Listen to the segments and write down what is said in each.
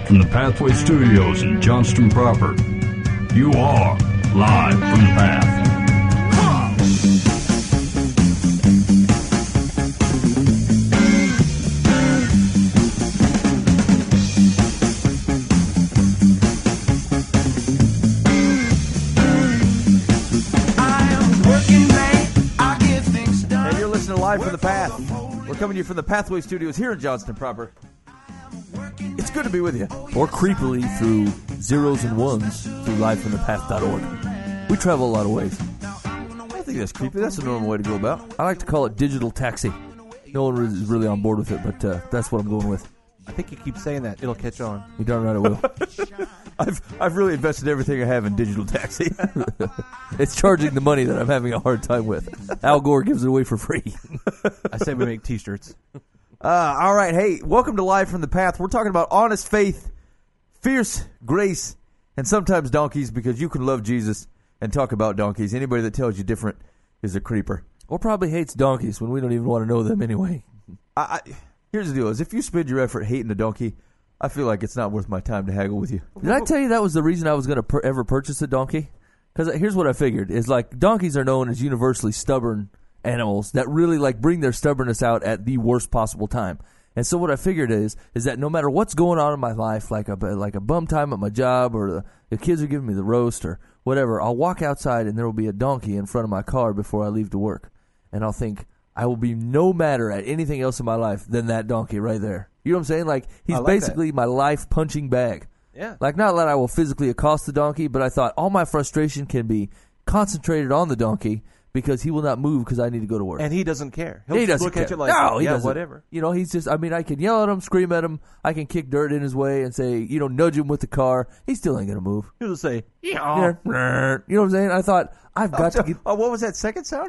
from the Pathway Studios in Johnston proper. You are live from the Path. Hey, you're listening to Live from the Path. We're coming to you from the Pathway Studios here in Johnston proper. It's good to be with you. Or creepily through zeros and ones through livefromthepath.org. We travel a lot of ways. I don't think that's creepy. That's a normal way to go about. I like to call it digital taxi. No one is really on board with it, but that's what I'm going with. I think you keep saying that. It'll catch on. You darn right it will. I've really invested everything I have in digital taxi. It's charging the money that I'm having a hard time with. Al Gore gives it away for free. I say we make T-shirts. All right. Hey, welcome to Live from the Path. We're talking about honest faith, fierce grace, and sometimes donkeys, because you can love Jesus and talk about donkeys. Anybody that tells you different is a creeper. Or probably hates donkeys when we don't even want to know them anyway. Here's the deal: is if you spend your effort hating a donkey, I feel like it's not worth my time to haggle with you. Did I tell you that was the reason I was going to ever purchase a donkey? Because here's what I figured: is like donkeys are known as universally stubborn animals that really like bring their stubbornness out at the worst possible time. And so what I figured is that no matter what's going on in my life, like a bum time at my job, or the kids are giving me the roast or whatever, I'll walk outside and there will be a donkey in front of my car before I leave to work, and I'll think, I will be no madder at anything else in my life than that donkey right there. You know what I'm saying? Like, he's basically my life punching bag. Yeah. Like, not that I will physically accost the donkey, but I thought all my frustration can be concentrated on the donkey because he will not move because I need to go to work. And he doesn't care. He'll He just doesn't look care. at you like, no, he yeah, doesn't. whatever. You know, he's just, I mean, I can yell at him, scream at him, I can kick dirt in his way and say, you know, nudge him with the car. He still ain't going to move. He'll just say, Yeah. You know what I'm saying? I thought, I've got to get... what was that second sound?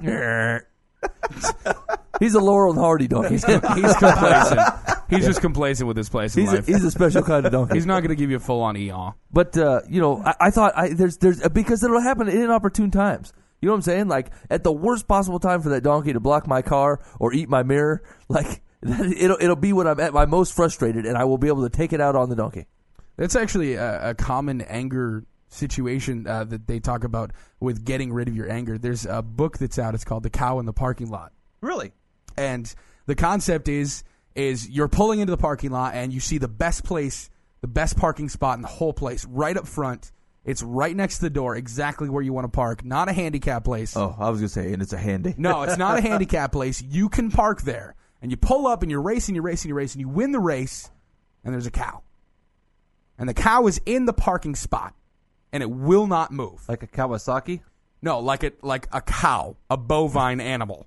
He's a Laurel and Hardy donkey. He's complacent. He's just complacent with his place in life. He's a special kind of donkey. He's not going to give you a full-on ER. But, you know, I thought there's because it'll happen at inopportune times. You know what I'm saying? Like, at the worst possible time for that donkey to block my car or eat my mirror, like, it'll be when I'm at my most frustrated, and I will be able to take it out on the donkey. That's actually a common anger situation that they talk about with getting rid of your anger. There's a book that's out. It's called The Cow in the Parking Lot. really? And the concept is you're pulling into the parking lot and you see the best place, the best parking spot in the whole place, right up front. It's right next to the door, exactly where you want to park. Not a handicap place. Oh, I was going to say, and it's a handy. No, it's not a handicap place. You can park there. And you pull up and you're racing. You win the race, and there's a cow. And the cow is in the parking spot, and it will not move. Like a Kawasaki? No, like a cow, a bovine animal.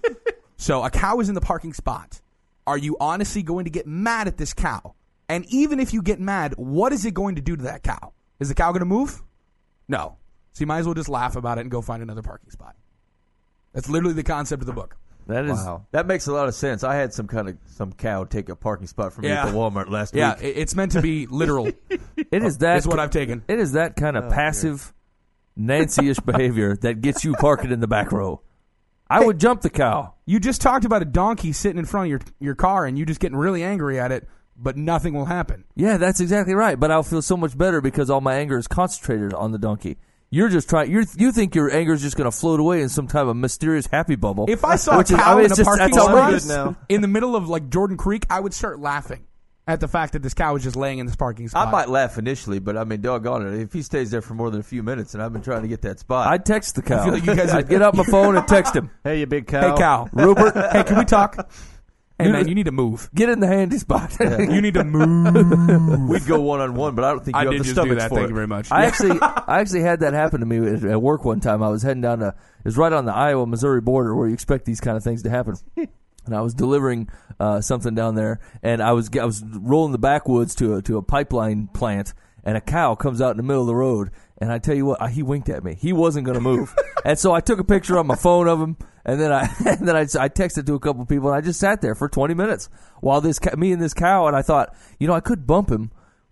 So a cow is in the parking spot. Are you honestly going to get mad at this cow? And even if you get mad, what is it going to do to that cow? Is the cow going to move? No. So you might as well just laugh about it and go find another parking spot. That's literally the concept of the book. That makes a lot of sense. I had some cow take a parking spot for me at the Walmart last week. Yeah, it's meant to be literal. It is that. That's what I've taken. It is that kind of passive, Nancy-ish behavior that gets you parking in the back row. I would jump the cow. You just talked about a donkey sitting in front of your car and you just getting really angry at it, but nothing will happen. Yeah, that's exactly right. But I'll feel so much better because all my anger is concentrated on the donkey. You're just trying. You think your anger is just going to float away in some type of mysterious happy bubble. If I saw a cow in a parking outrageous. spot in the middle of like Jordan Creek, I would start laughing at the fact that this cow is just laying in this parking spot. I might laugh initially, but I mean, doggone it, if he stays there for more than a few minutes and I've been trying to get that spot. I'd text the cow. I feel like you guys I'd get out my phone and text him. Hey, you big cow. Hey, cow. Rupert, Hey, can we talk? Hey, man, you need to move. get in the handy spot. You need to move. We'd go one-on-one, but I don't think you I have did the just do stomach that. for Thank it. you very much. I actually had that happen to me at work one time. I was heading down it was right on the Iowa-Missouri border where you expect these kind of things to happen. And I was delivering something down there, and I was rolling the backwoods to a pipeline plant, and a cow comes out in the middle of the road. And I tell you what, he winked at me. He wasn't going to move, and so I took a picture on my phone of him, and then I texted to a couple people, and I just sat there for 20 minutes while me and this cow, and I thought, I could bump him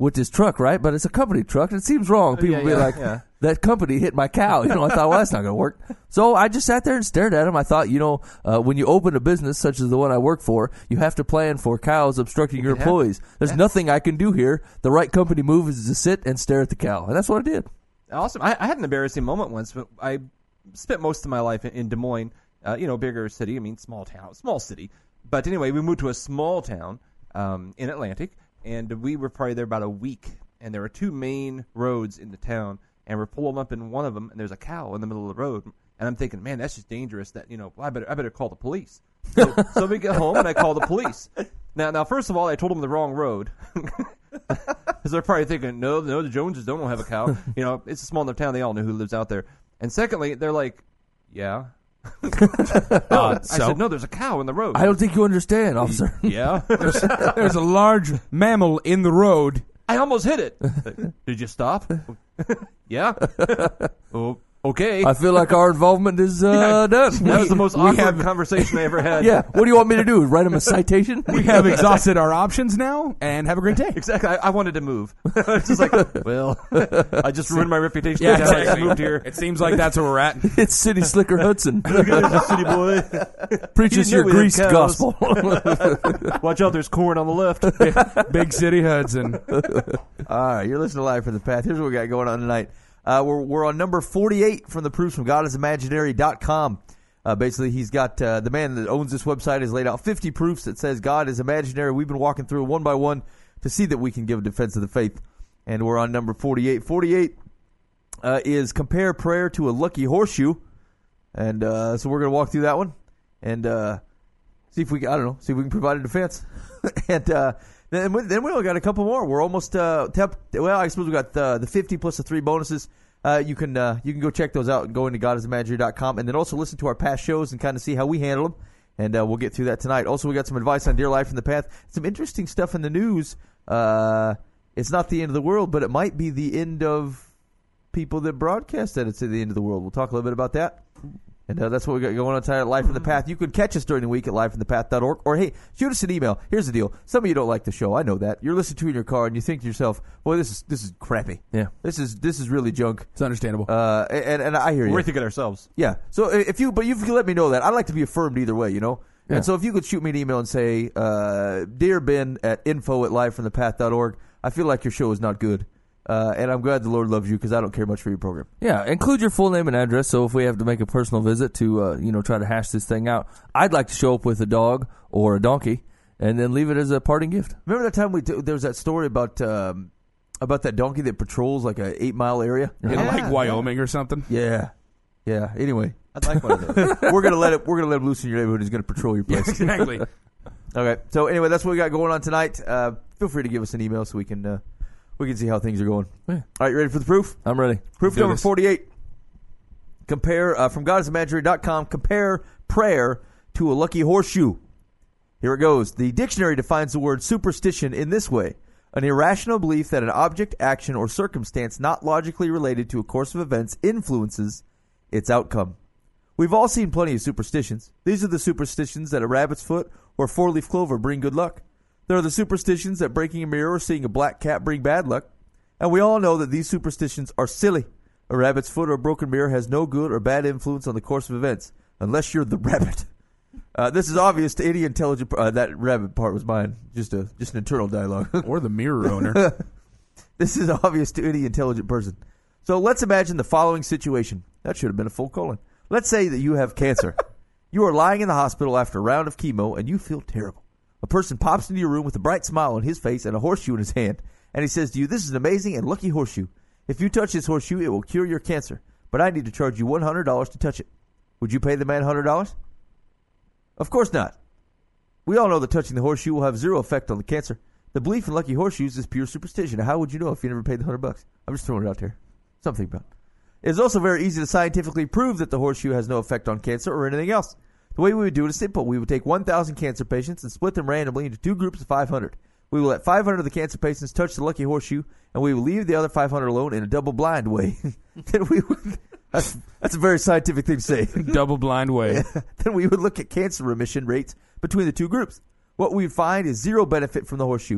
with this truck, right? But it's a company truck. And it seems wrong. People yeah, be yeah, like, yeah. that company hit my cow. I thought, well, that's not going to work. So I just sat there and stared at him. I thought, when you open a business such as the one I work for, you have to plan for cows obstructing your employees. There's nothing I can do here. The right company move is to sit and stare at the cow. And that's what I did. Awesome. I had an embarrassing moment once, but I spent most of my life in Des Moines, bigger city. I mean, small town, small city. But anyway, we moved to a small town in Atlantic, and we were probably there about a week. And there were two main roads in the town, and we're pulling up in one of them, and there's a cow in the middle of the road. And I'm thinking, man, that's just dangerous. That I better call the police. So we get home, and I call the police. Now, first of all, I told them the wrong road. Because they're probably thinking, no, the Joneses don't have a cow. It's a small enough town; they all know who lives out there. And secondly, they're like, yeah. I said, no, there's a cow in the road. I don't think you understand, officer. Yeah. There's a large mammal in the road. I almost hit it. Did you stop? Yeah. Oh, okay. I feel like our involvement is done. That was the most awkward conversation I ever had. Yeah. What do you want me to do? Write him a citation? We have exhausted our options now, and have a great day. Exactly. I wanted to move. It's just like, well, I just ruined my reputation. Yeah, I just exactly. moved here. It seems like that's where we're at. It's City Slicker Hudson. City boy. Preaches You know your we have greased cows. gospel. Watch out, there's corn on the left. Big City Hudson. All right, you're listening to Live from the Path. Here's what we got going on tonight. We're on number 48 from the proofs from GodIsImaginary.com. Basically, he's got the man that owns this website has laid out 50 proofs that says God is imaginary. We've been walking through one by one to see that we can give a defense of the faith. And we're on number 48. 48 is compare prayer to a lucky horseshoe. And so we're going to walk through that one and see if we can provide a defense. And then we only got a couple more. We're almost I suppose we got the 50 plus the 3 bonuses. You can go check those out and go into GodIsImaginary.com, and then also listen to our past shows and kind of see how we handle them. And we'll get through that tonight. Also, we got some advice on Dear Life from the Path. Some interesting stuff in the news. It's not the end of the world, but it might be the end of people that broadcast that it's the end of the world. We'll talk a little bit about that. And that's what we got going on tonight at Life from the Path. You can catch us during the week at livefromthepath.org. Or, hey, shoot us an email. Here's the deal. Some of you don't like the show. I know that. You're listening to it in your car, and you think to yourself, boy, this is crappy. Yeah. This is really junk. It's understandable. And I hear you. We're thinking ourselves. Yeah. So if you can let me know that. I'd like to be affirmed either way, Yeah. And so if you could shoot me an email and say, Dear Ben at info@livefromthepath.org, I feel like your show is not good. And I'm glad the Lord loves you because I don't care much for your program. Yeah, include your full name and address. So if we have to make a personal visit to try to hash this thing out, I'd like to show up with a dog or a donkey and then leave it as a parting gift. Remember that time there was that story about that donkey that patrols like a 8-mile area? In like Wyoming or something. Yeah. Anyway, I'd like one of those. we're gonna let him loose in your neighborhood. He's gonna patrol your place. Exactly. Okay. So anyway, that's what we got going on tonight. Feel free to give us an email so we can see how things are going. Yeah. All right, you ready for the proof? I'm ready. Proof Do number this. 48. Compare from GodIsImaginary.com. Compare prayer to a lucky horseshoe. Here it goes. The dictionary defines the word superstition in this way: an irrational belief that an object, action, or circumstance not logically related to a course of events influences its outcome. We've all seen plenty of superstitions. These are the superstitions that a rabbit's foot or 4-leaf clover bring good luck. There are the superstitions that breaking a mirror or seeing a black cat bring bad luck. And we all know that these superstitions are silly. A rabbit's foot or a broken mirror has no good or bad influence on the course of events, unless you're the rabbit. This is obvious to any intelligent... that rabbit part was mine. Just an internal dialogue. Or the mirror owner. This is obvious to any intelligent person. So let's imagine the following situation. That should have been a full colon. Let's say that you have cancer. You are lying in the hospital after a round of chemo, and you feel terrible. A person pops into your room with a bright smile on his face and a horseshoe in his hand, and he says to you, "This is an amazing and lucky horseshoe. If you touch this horseshoe, it will cure your cancer, but I need to charge you $100 to touch it." Would you pay the man $100? Of course not. We all know that touching the horseshoe will have zero effect on the cancer. The belief in lucky horseshoes is pure superstition. Now, how would you know if you never paid the $100? I'm just throwing it out there. Something about it. It is also very easy to scientifically prove that the horseshoe has no effect on cancer or anything else. The way we would do it is simple. We would take 1,000 cancer patients and split them randomly into 2 groups of 500. We will let 500 of the cancer patients touch the lucky horseshoe, and we will leave the other 500 alone in a double-blind way. Then we would, that's a very scientific thing to say. Double-blind way. Then we would look at cancer remission rates between the 2 groups. What we would find is zero benefit from the horseshoe.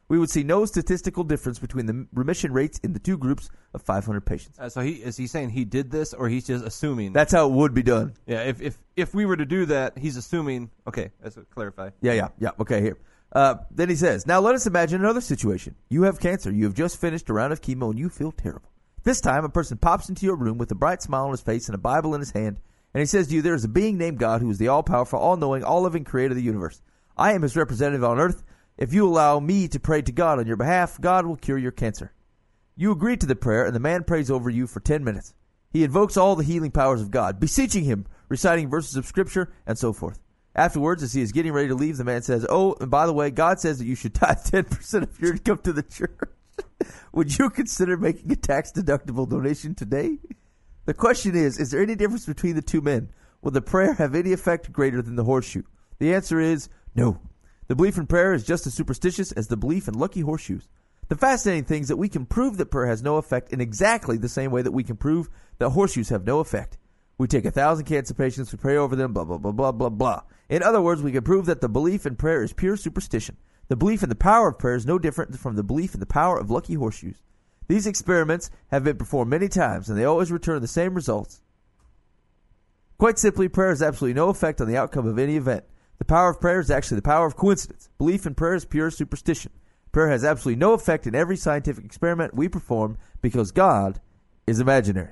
we would see no statistical difference between the remission rates in the two groups of 500 patients. So is he saying he did this, or he's just assuming? That's how it would be done. Yeah, if we were to do that, he's assuming. Okay, let's clarify. Yeah. Okay, here. Then he says, now let us imagine another situation. You have cancer. You have just finished a round of chemo, and you feel terrible. This time, a person pops into your room with a bright smile on his face and a Bible in his hand, and he says to you, there is a being named God who is the all-powerful, all-knowing, all-living creator of the universe. I am his representative on earth. If you allow me to pray to God on your behalf, God will cure your cancer. You agree to the prayer, and the man prays over you for 10 minutes. He invokes all the healing powers of God, beseeching him, reciting verses of Scripture, and so forth. Afterwards, as he is getting ready to leave, the man says, oh, and by the way, God says that you should tithe 10% of your income to the church. Would you consider making a tax-deductible donation today? The question is there any difference between the two men? Will the prayer have any effect greater than the horseshoe? The answer is no. The belief in prayer is just as superstitious as the belief in lucky horseshoes. The fascinating thing is that we can prove that prayer has no effect in exactly the same way that we can prove that horseshoes have no effect. We take 1,000 cancer patients, we pray over them, blah, blah, blah, blah, blah, blah. In other words, we can prove that the belief in prayer is pure superstition. The belief in the power of prayer is no different from the belief in the power of lucky horseshoes. These experiments have been performed many times, and they always return the same results. Quite simply, prayer has absolutely no effect on the outcome of any event. The power of prayer is actually the power of coincidence. Belief in prayer is pure superstition. Prayer has absolutely no effect in every scientific experiment we perform because God is imaginary.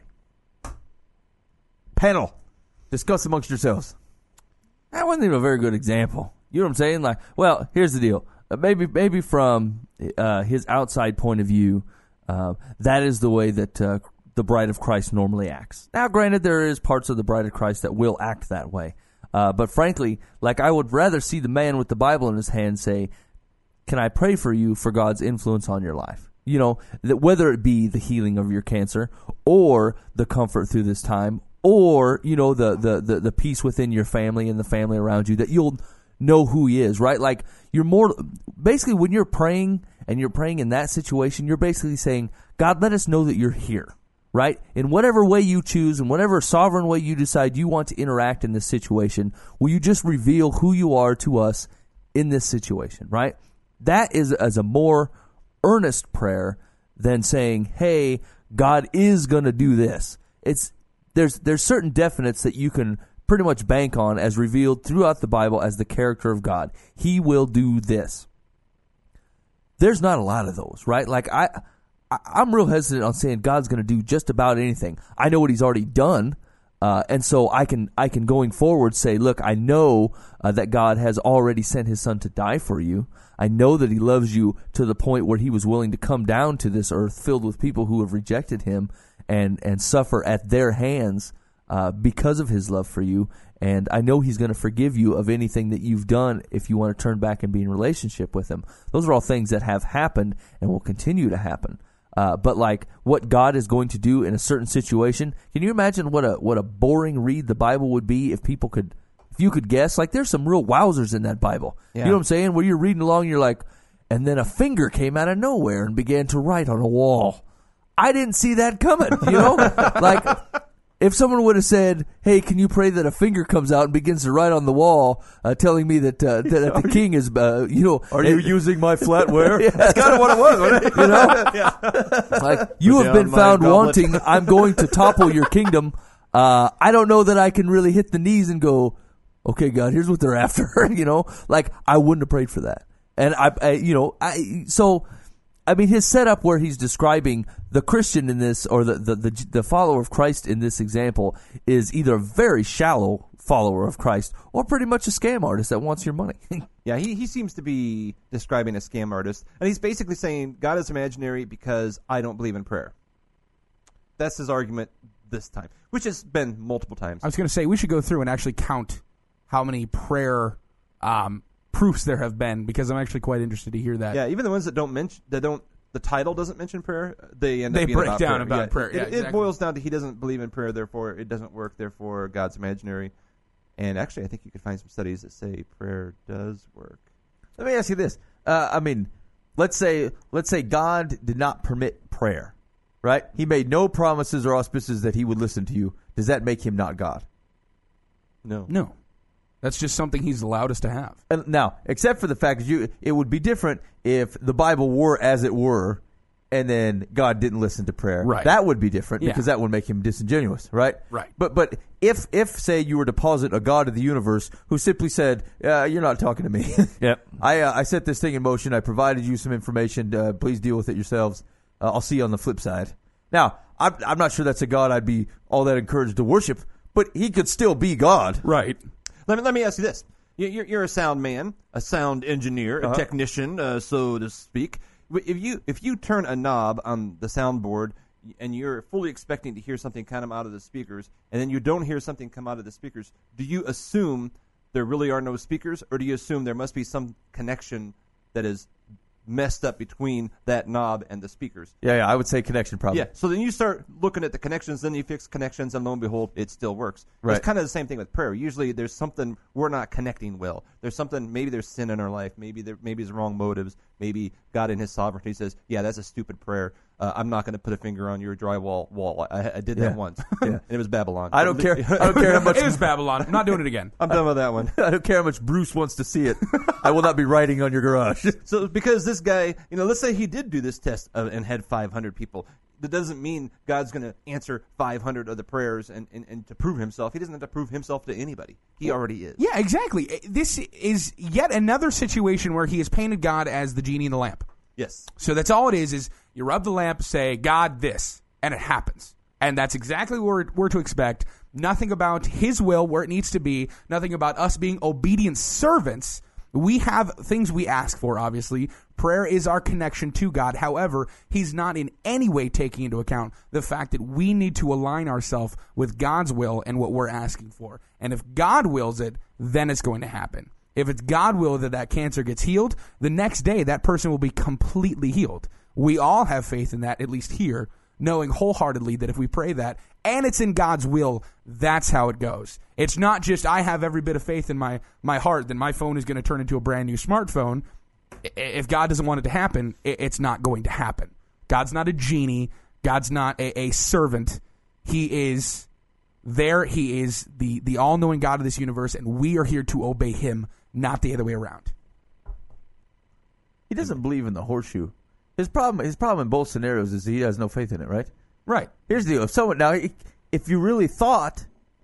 Panel, discuss amongst yourselves. That wasn't even a very good example. You know what I'm saying? Like, well, here's the deal. Maybe from his outside point of view, that is the way that the Bride of Christ normally acts. Now, granted, there is parts of the Bride of Christ that will act that way. But frankly, like I would rather see the man with the Bible in his hand say, can I pray for you for God's influence on your life? You know, that whether it be the healing of your cancer or the comfort through this time or, you know, the peace within your family and the family around you, that you'll know who he is, right? Like you're more, basically when you're praying and you're praying in that situation, you're basically saying, God, let us know that you're here. Right? In whatever way you choose, in whatever sovereign way you decide you want to interact in this situation, will you just reveal who you are to us in this situation, right? That is as a more earnest prayer than saying, hey, God is going to do this. There's certain definites that you can pretty much bank on as revealed throughout the Bible as the character of God. He will do this. There's not a lot of those, right? Like I'm real hesitant on saying God's going to do just about anything. I know what he's already done, and so I can going forward say, look, I know that God has already sent his son to die for you. I know that he loves you to the point where he was willing to come down to this earth filled with people who have rejected him and suffer at their hands because of his love for you. And I know he's going to forgive you of anything that you've done if you want to turn back and be in relationship with him. Those are all things that have happened and will continue to happen. But like what God is going to do in a certain situation, can you imagine what a boring read the Bible would be if you could guess? Like there's some real wowzers in that Bible. Yeah. You know what I'm saying? Where you're reading along, you're like, and then a finger came out of nowhere and began to write on a wall. I didn't see that coming, you know? Like if someone would have said, hey, can you pray that a finger comes out and begins to write on the wall, telling me that the king is, you know. Are you using my flatware? Yeah. That's kind of what it was, wasn't it? You know? Yeah. Like, you have been found wanting. I'm going to topple your kingdom. I don't know that I can really hit the knees and go, okay, God, here's what they're after. You know? Like, I wouldn't have prayed for that. And I mean, his setup where he's describing the Christian in this, or the follower of Christ in this example, is either a very shallow follower of Christ or pretty much a scam artist that wants your money. Yeah, he seems to be describing a scam artist, and he's basically saying God is imaginary because I don't believe in prayer. That's his argument this time, which has been multiple times. I was going to say we should go through and actually count how many prayer proofs there have been, because I'm actually quite interested to hear that. Yeah, even the ones that the title doesn't mention prayer, they end up being break down about prayer. Yeah, it boils down to he doesn't believe in prayer, therefore it doesn't work, therefore God's imaginary. And actually, I think you could find some studies that say prayer does work. Let me ask you this. I mean, let's say God did not permit prayer, right? He made no promises or auspices that he would listen to you. Does that make him not God? No. No. That's just something he's allowed us to have. And now, except for the fact that it would be different if the Bible were as it were, and then God didn't listen to prayer. Right. That would be different Yeah. because that would make him disingenuous, right? Right. But if say you were to posit a God of the universe who simply said, "You're not talking to me. Yep. I set this thing in motion. I provided you some information. Please deal with it yourselves. I'll see you on the flip side." Now, I'm not sure that's a God I'd be all that encouraged to worship, but he could still be God. Right. Let me ask you this: you're a sound man, a sound engineer, a technician, so to speak. If you turn a knob on the soundboard and you're fully expecting to hear something come out of the speakers, and then you don't hear something come out of the speakers, do you assume there really are no speakers, or do you assume there must be some connection that is messed up between that knob and the speakers? Yeah, I would say connection probably. Yeah, so then you start looking at the connections, then you fix connections, and lo and behold, it still works. Right. It's kind of the same thing with prayer. Usually there's something we're not connecting well. There's something, maybe there's sin in our life, maybe there's wrong motives, maybe God in his sovereignty says, yeah, that's a stupid prayer. I'm not going to put a finger on your drywall wall. I did that once, and it was Babylon. I don't care. I don't care how much. It is Babylon. I'm not doing it again. I'm done with that one. I don't care how much Bruce wants to see it. I will not be writing on your garage. So because this guy, let's say he did do this test and had 500 people. That doesn't mean God's going to answer 500 of the prayers and to prove himself. He doesn't have to prove himself to anybody. He already is. Yeah, exactly. This is yet another situation where he has painted God as the genie in the lamp. Yes. So that's all it is you rub the lamp, say, God, this, and it happens. And that's exactly what we're to expect. Nothing about his will where it needs to be. Nothing about us being obedient servants. We have things we ask for, obviously. Prayer is our connection to God. However, he's not in any way taking into account the fact that we need to align ourselves with God's will and what we're asking for. And if God wills it, then it's going to happen. If it's God will that cancer gets healed, the next day that person will be completely healed. We all have faith in that, at least here, knowing wholeheartedly that if we pray that, and it's in God's will, that's how it goes. It's not just I have every bit of faith in my heart that my phone is going to turn into a brand new smartphone. If God doesn't want it to happen, it's not going to happen. God's not a genie. God's not a servant. He is there. He is the all-knowing God of this universe, and we are here to obey him, not the other way around. He doesn't believe in the horseshoe. His problem in both scenarios is he has no faith in it, right? Right. Here's the deal. If you really thought,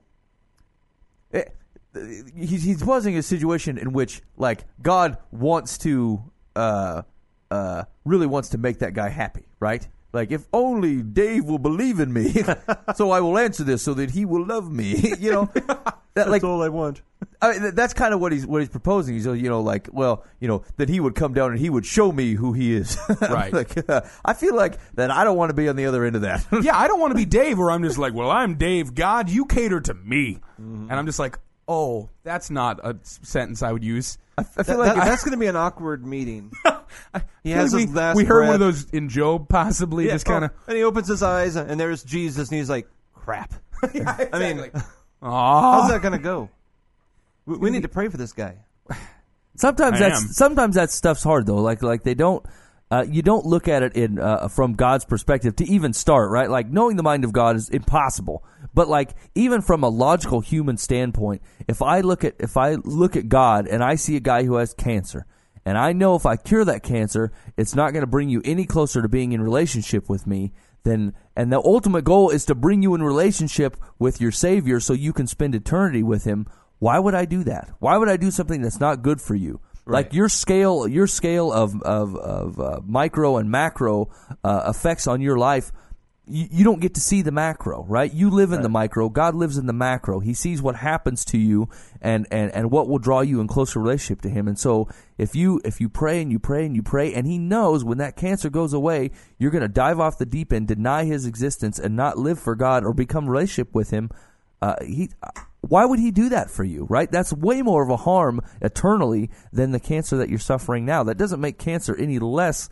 he's posing a situation in which, like, God wants to, really wants to make that guy happy, right? Like, if only Dave will believe in me, so I will answer this so that he will love me. That's all I want. That's kind of what he's proposing. He's that he would come down and he would show me who he is. Right. I feel like that I don't want to be on the other end of that. Yeah, I don't want to be Dave where I'm just like, well, I'm Dave. God, you cater to me. Mm-hmm. And I'm just like, oh, that's not a sentence I would use. I feel like that's going to be an awkward meeting. He has we his last heard breath. one of those in Job, possibly. Just kind of. And he opens his eyes, and there's Jesus, and he's like, crap. Yeah, exactly. I mean, Aww. how's that going to go? We need to pray for this guy. Sometimes that stuff's hard though. Like they don't. You don't look at it in from God's perspective to even start, right? Like knowing the mind of God is impossible. But like even from a logical human standpoint, if I look at God and I see a guy who has cancer, and I know if I cure that cancer, it's not going to bring you any closer to being in relationship with me, and the ultimate goal is to bring you in relationship with your Savior so you can spend eternity with him. Why would I do that? Why would I do something that's not good for you? Right. Like your scale of micro and macro effects on your life, you don't get to see the macro, right? You live in the micro. God lives in the macro. He sees what happens to you and what will draw you in closer relationship to him. And so if you pray and you pray and you pray, and he knows when that cancer goes away, you're going to dive off the deep end, deny his existence, and not live for God or become relationship with him. Why would he do that for you, right? That's way more of a harm eternally than the cancer that you're suffering now. That doesn't make cancer any less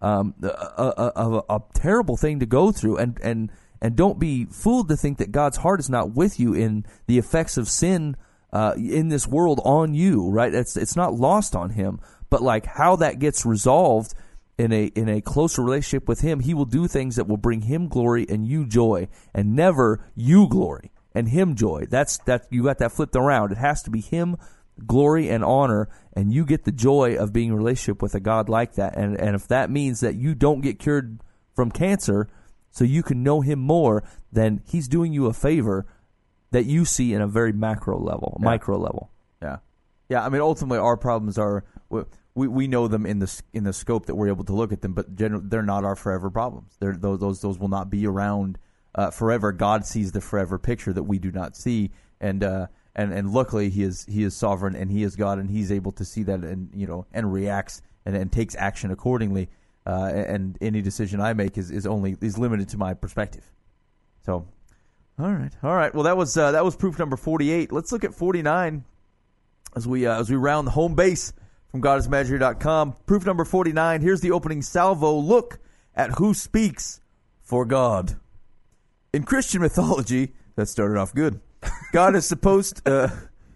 a terrible thing to go through. And don't be fooled to think that God's heart is not with you in the effects of sin in this world on you, right? It's not lost on him. But like how that gets resolved in a closer relationship with him, he will do things that will bring him glory and you joy, and never you glory. and Him joy. That you got that flipped around. It has to be Him glory and honor, and you get the joy of being in a relationship with a God like that. And if that means that you don't get cured from cancer so you can know Him more, then He's doing you a favor that you see in a very micro level. Yeah. Yeah, I mean, ultimately, our problems are we know them in the scope that we're able to look at them, but they're not our forever problems. Those will not be around forever. God sees the forever picture that we do not see, and luckily He is sovereign and He is God, and He's able to see that and reacts and takes action accordingly. And any decision I make is limited to my perspective. So, all right. Well, that was proof number 48. Let's look at 49 as we round the home base from GodIsMaginery.com. Proof number 49. Here's the opening salvo. Look at who speaks for God. In Christian mythology, that started off good. God is supposed to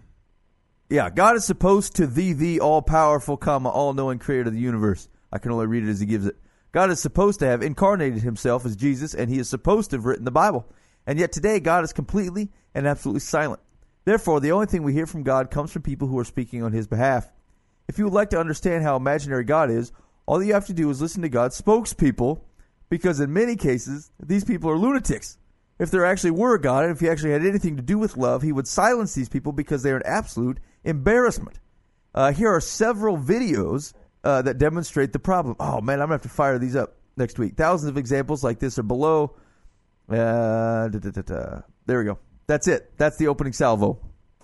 the all-powerful, all-knowing creator of the universe. I can only read it as he gives it. God is supposed to have incarnated himself as Jesus, and he is supposed to have written the Bible. And yet today, God is completely and absolutely silent. Therefore, the only thing we hear from God comes from people who are speaking on his behalf. If you would like to understand how imaginary God is, all you have to do is listen to God's spokespeople, because in many cases, these people are lunatics. If there actually were a God, and if he actually had anything to do with love, he would silence these people because they are an absolute embarrassment. Here are several videos that demonstrate the problem. Oh, man, I'm going to have to fire these up next week. Thousands of examples like this are below. There we go. That's it. That's the opening salvo.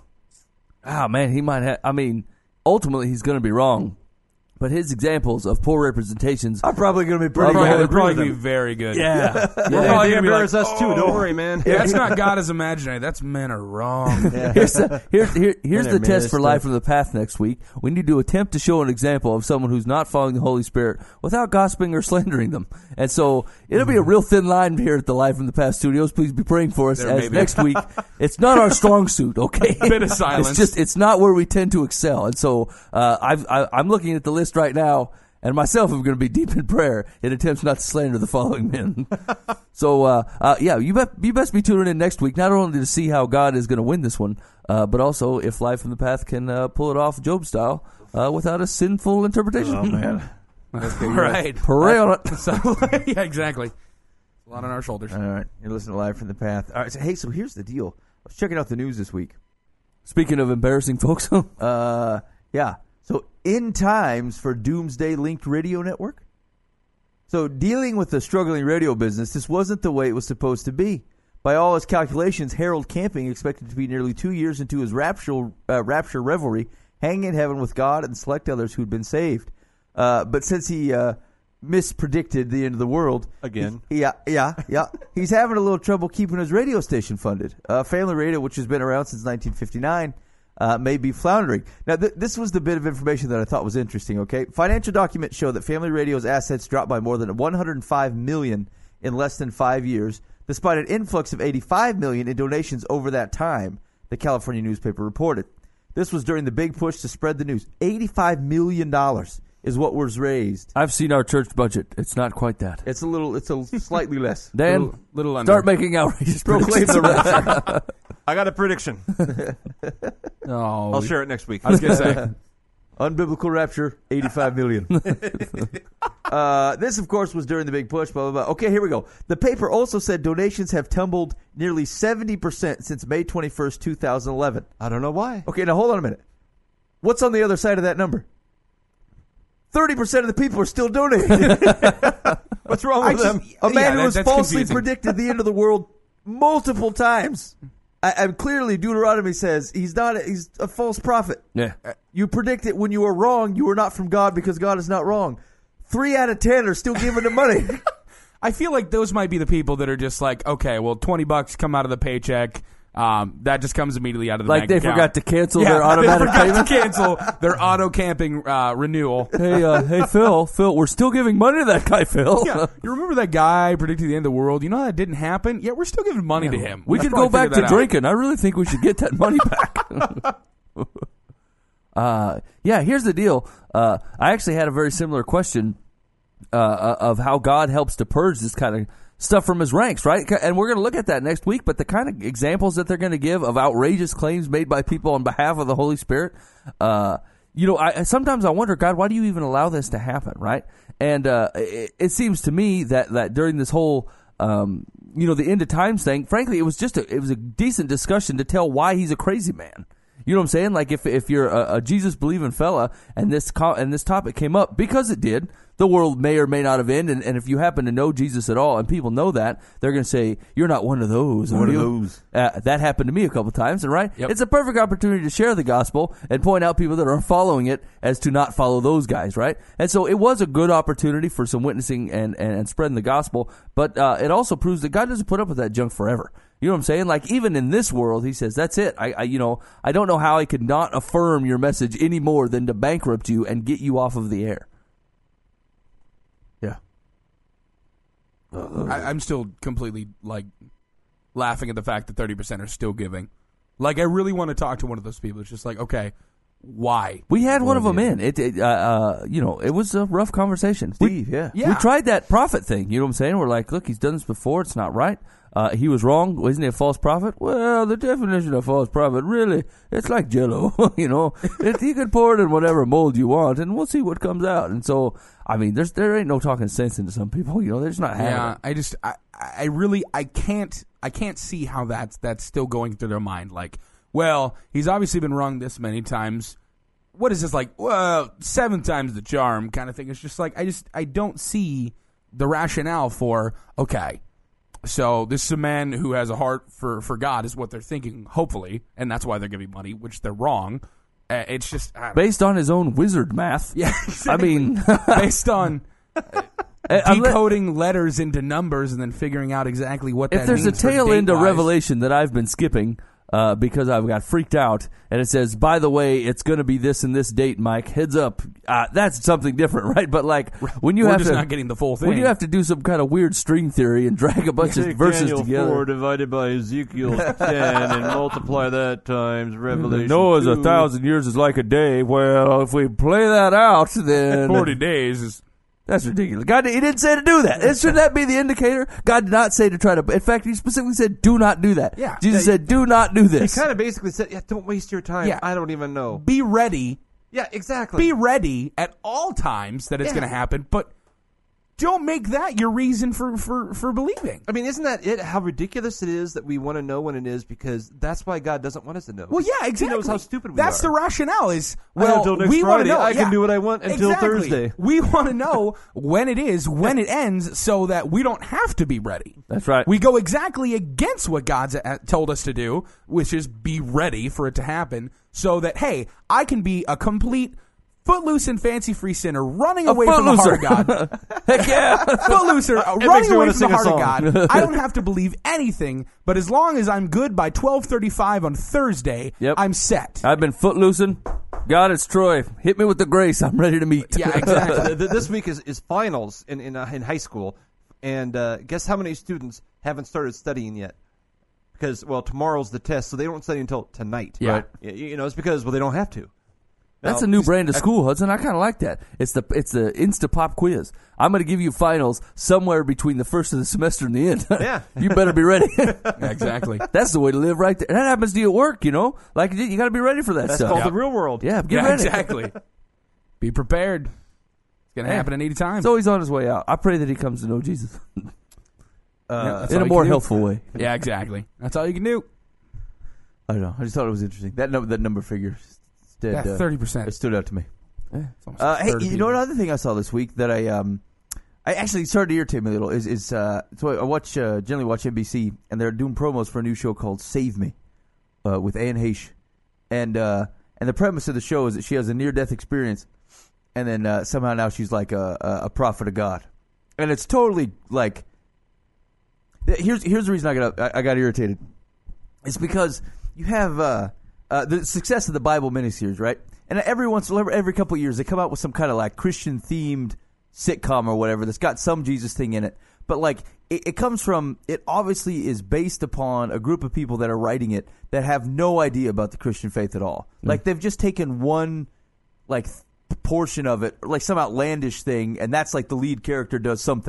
Ah, man, he might have... I mean, ultimately, he's going to be wrong. But his examples of poor representations are probably going to be pretty They're good. probably be very good. Yeah. We're probably going to embarrass us too. Don't worry, man. Yeah, that's not God is imaginary. That's men are wrong. Here's the test for Life from the Path next week. We need to attempt to show an example of someone who's not following the Holy Spirit without gossiping or slandering them. And so it'll be a real thin line here at the Life from the Path studios. Please be praying for us as next week. It's not our strong suit, okay? A bit of silence. It's not where we tend to excel. And so I'm looking at the list right now, and myself am going to be deep in prayer in attempts not to slander the following men. So, you best be tuning in next week, not only to see how God is going to win this one, but also if Life from the Path can pull it off Job style without a sinful interpretation. Oh, man. All right. Pray on it. So, yeah, exactly. A lot on our shoulders. All right. You're listening to Live from the Path. All right. So here's the deal. I was checking out the news this week. Speaking of embarrassing folks. Yeah. So end times for Doomsday Linked Radio Network. So dealing with the struggling radio business, this wasn't the way it was supposed to be. By all his calculations, Harold Camping expected to be nearly 2 years into his rapture revelry, hanging in heaven with God and select others who'd been saved. But since he mispredicted the end of the world Again. he's having a little trouble keeping his radio station funded. Family Radio, which has been around since 1959, may be floundering. Now, this was the bit of information that I thought was interesting, okay? Financial documents show that Family Radio's assets dropped by more than $105 million in less than 5 years, despite an influx of $85 million in donations over that time, the California newspaper reported. This was during the big push to spread the news. $85 million is what was raised. I've seen our church budget. It's not quite that. It's slightly less. Dan, little under. start making outrageous Proclaim predictions. the rapture. I got a prediction. Oh, I'll share it next week. I was going to say. Unbiblical rapture, $85 million. This, of course, was during the big push, blah, blah, blah. Okay, here we go. The paper also said donations have tumbled nearly 70% since May 21st, 2011. I don't know why. Okay, now hold on a minute. What's on the other side of that number? 30% of the people are still donating. What's wrong with them? A man who has that's falsely confusing. predicted the end of the world multiple times. And clearly, Deuteronomy says he's a false prophet. Yeah. You predict it when you are wrong. You are not from God because God is not wrong. 3 out of 10 are still giving the money. I feel like those might be the people that are just like, okay, well, $20 come out of the paycheck. That just comes immediately out of the Like bank they account. forgot to cancel Yeah, their automatic they forgot payment. to cancel their auto camping renewal. Hey, Phil, we're still giving money to that guy, Phil. Yeah, you remember that guy predicting the end of the world? You know that didn't happen? Yeah, we're still giving money to him. We Let's could go probably back figure to that out. drinking. I really think we should get that money back. Here's the deal. I actually had a very similar question of how God helps to purge this kind of stuff from his ranks, right? And we're going to look at that next week. But the kind of examples that they're going to give of outrageous claims made by people on behalf of the Holy Spirit, sometimes I wonder, God, why do you even allow this to happen, right? And it seems to me that during this whole the end of times thing, frankly, it was a decent discussion to tell why he's a crazy man. You know what I'm saying? Like if you're a Jesus believing fella and this topic came up, because it did, the world may or may not have ended. And if you happen to know Jesus at all, and people know that, they're going to say, "You're not one of those." One of those. That happened to me a couple times, and right? Yep. It's a perfect opportunity to share the gospel and point out people that are following it as to not follow those guys, right? And so it was a good opportunity for some witnessing and spreading the gospel, but it also proves that God doesn't put up with that junk forever. You know what I'm saying? Like, even in this world, he says, that's it. I don't know how I could not affirm your message any more than to bankrupt you and get you off of the air. Yeah. I'm still completely, laughing at the fact that 30% are still giving. Like, I really want to talk to one of those people. It's just like, okay, why? We had one of them in. It was a rough conversation. Steve, yeah. We tried that prophet thing. You know what I'm saying? We're like, look, he's done this before. It's not right. He was wrong. Wasn't he a false prophet? Well, the definition of false prophet, really, it's like Jell-O. You can pour it in whatever mold you want, and we'll see what comes out. And so, I mean, there ain't no talking sense into some people. They're just not having it. I can't see how that's still going through their mind. Like, well, he's obviously been wrong this many times. What is this, like, well, 7 times the charm kind of thing? It's just like, I don't see the rationale for, okay, so this is a man who has a heart for God is what they're thinking, hopefully, and that's why they're giving money, which they're wrong. It's just... Based on his own wizard math. Yeah, exactly. I mean... Based on... decoding letters into numbers and then figuring out exactly what that means. If there's a tail end to date-wise. Revelation that I've been skipping because I've got freaked out, and it says, by the way, it's going to be this and this date, Mike. Heads up. That's something different, right? But like when you We're have just to, not getting the full thing. when you have to do some kind of weird string theory and drag a bunch of verses Daniel together. 4 divided by Ezekiel 10 and multiply that times Revelation Noah's 2. 1,000 years is like a day. Well, if we play that out, then 40 days is... That's ridiculous. God, he didn't say to do that. Should that be the indicator? God did not say to try to. In fact, he specifically said, "Do not do that." Yeah. Jesus said, "Do not do He this." kind of basically said, don't waste your time. Yeah. I don't even know. Be ready. Yeah, exactly. Be ready at all times that it's going to happen, but don't make that your reason for believing. I mean, isn't that it? How ridiculous it is that we want to know when it is, because that's why God doesn't want us to know. Well, yeah, exactly. He knows how stupid we That's are. the rationale is, Well, well, until next we want to Friday, know. I can do what I want until Exactly. Thursday. We want to know when it is, when it ends, so that we don't have to be ready. That's right. We go exactly against what God's told us to do, which is be ready for it to happen, so that, hey, I can be a complete footloose and fancy-free sinner running away from the heart of God. Heck yeah. Footlooser, makes running me away wanna from the sing a heart of song. God. I don't have to believe anything, but as long as I'm good by 12:35 on Thursday, Yep. I'm set. I've been footloosing. God, it's Troy. Hit me with the grace. I'm ready to meet. Yeah, exactly. This week is finals in high school, and guess how many students haven't started studying yet? Because, well, tomorrow's the test, so they don't study until tonight. Yeah. Right? It's because, well, they don't have to. That's Now, a new brand of school, Hudson. I kind of like that. It's the Instapop quiz. I'm going to give you finals somewhere between the first of the semester and the end. Yeah. You better be ready. Yeah, exactly. That's the way to live right there. And that happens to you at work, Like, you got to be ready for that That's stuff. called the real world. Yeah, get Yeah, ready. exactly. Be prepared. It's going to happen at any time. So he's on his way out. I pray that he comes to know Jesus That's in all a you more can do. helpful way. Yeah, exactly. That's all you can do. I don't know. I just thought it was interesting. That number figure did, Yeah, 30%. it stood out to me. It's almost Hey, 30 you know people. another thing I saw this week that I actually started to irritate me a little is so I generally watch NBC, and they're doing promos for a new show called Save Me with Anne Heche, and the premise of the show is that she has a near-death experience, and then somehow now she's like a prophet of God, and it's totally like here's the reason I got irritated. It's because you have the success of the Bible miniseries, right? And every couple of years, they come out with some kind of like Christian themed sitcom or whatever that's got some Jesus thing in it. But like it comes from, it obviously is based upon a group of people that are writing it that have no idea about the Christian faith at all. Like they've just taken one like portion of it, like some outlandish thing, and that's like the lead character does something.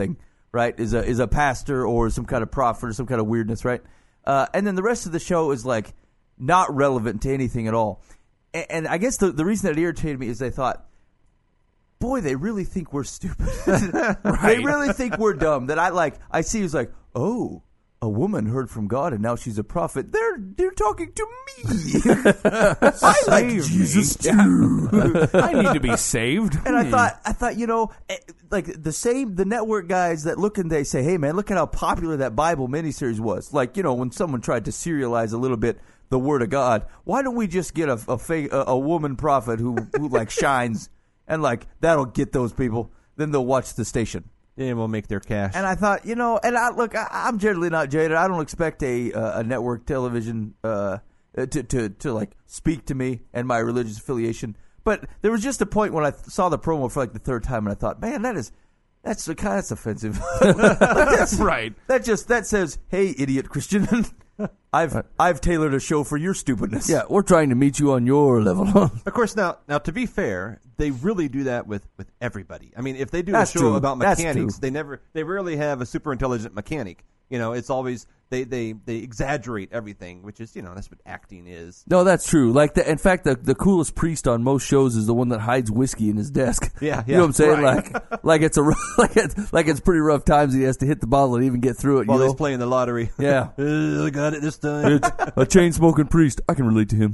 right? Is a pastor or some kind of prophet or some kind of weirdness, right? And then the rest of the show is like not relevant to anything at all. And I guess the reason that it irritated me is they thought, boy, they really think we're stupid. They really think we're dumb. That I see who's like, oh, a woman heard from God and now she's a prophet. They're talking to me. I like Jesus too. I need to be saved. And I thought, like the network guys that look and they say, hey man, look at how popular that Bible miniseries was. Like, when someone tried to serialize a little bit the Word of God, why don't we just get a woman prophet who like shines and like that'll get those people. Then they'll watch the station. And we'll make their cash. And I thought, I'm generally not jaded. I don't expect a network television to like speak to me and my religious affiliation. But there was just a point when I saw the promo for like the third time, and I thought, man, that's offensive. That's right. That says, hey, idiot Christian, I've tailored a show for your stupidness. Yeah, we're trying to meet you on your level. Of course, now to be fair, they really do that with everybody. I mean, if they do a show about mechanics, they rarely have a super intelligent mechanic. It's always they exaggerate everything, which is that's what acting is. No, that's true. Like in fact, the coolest priest on most shows is the one that hides whiskey in his desk. Yeah, you know what I'm saying? right. Like it's it's pretty rough times. He has to hit the bottle and even get through it. While he's playing the lottery. Yeah, I got it this time. It's a chain smoking priest. I can relate to him.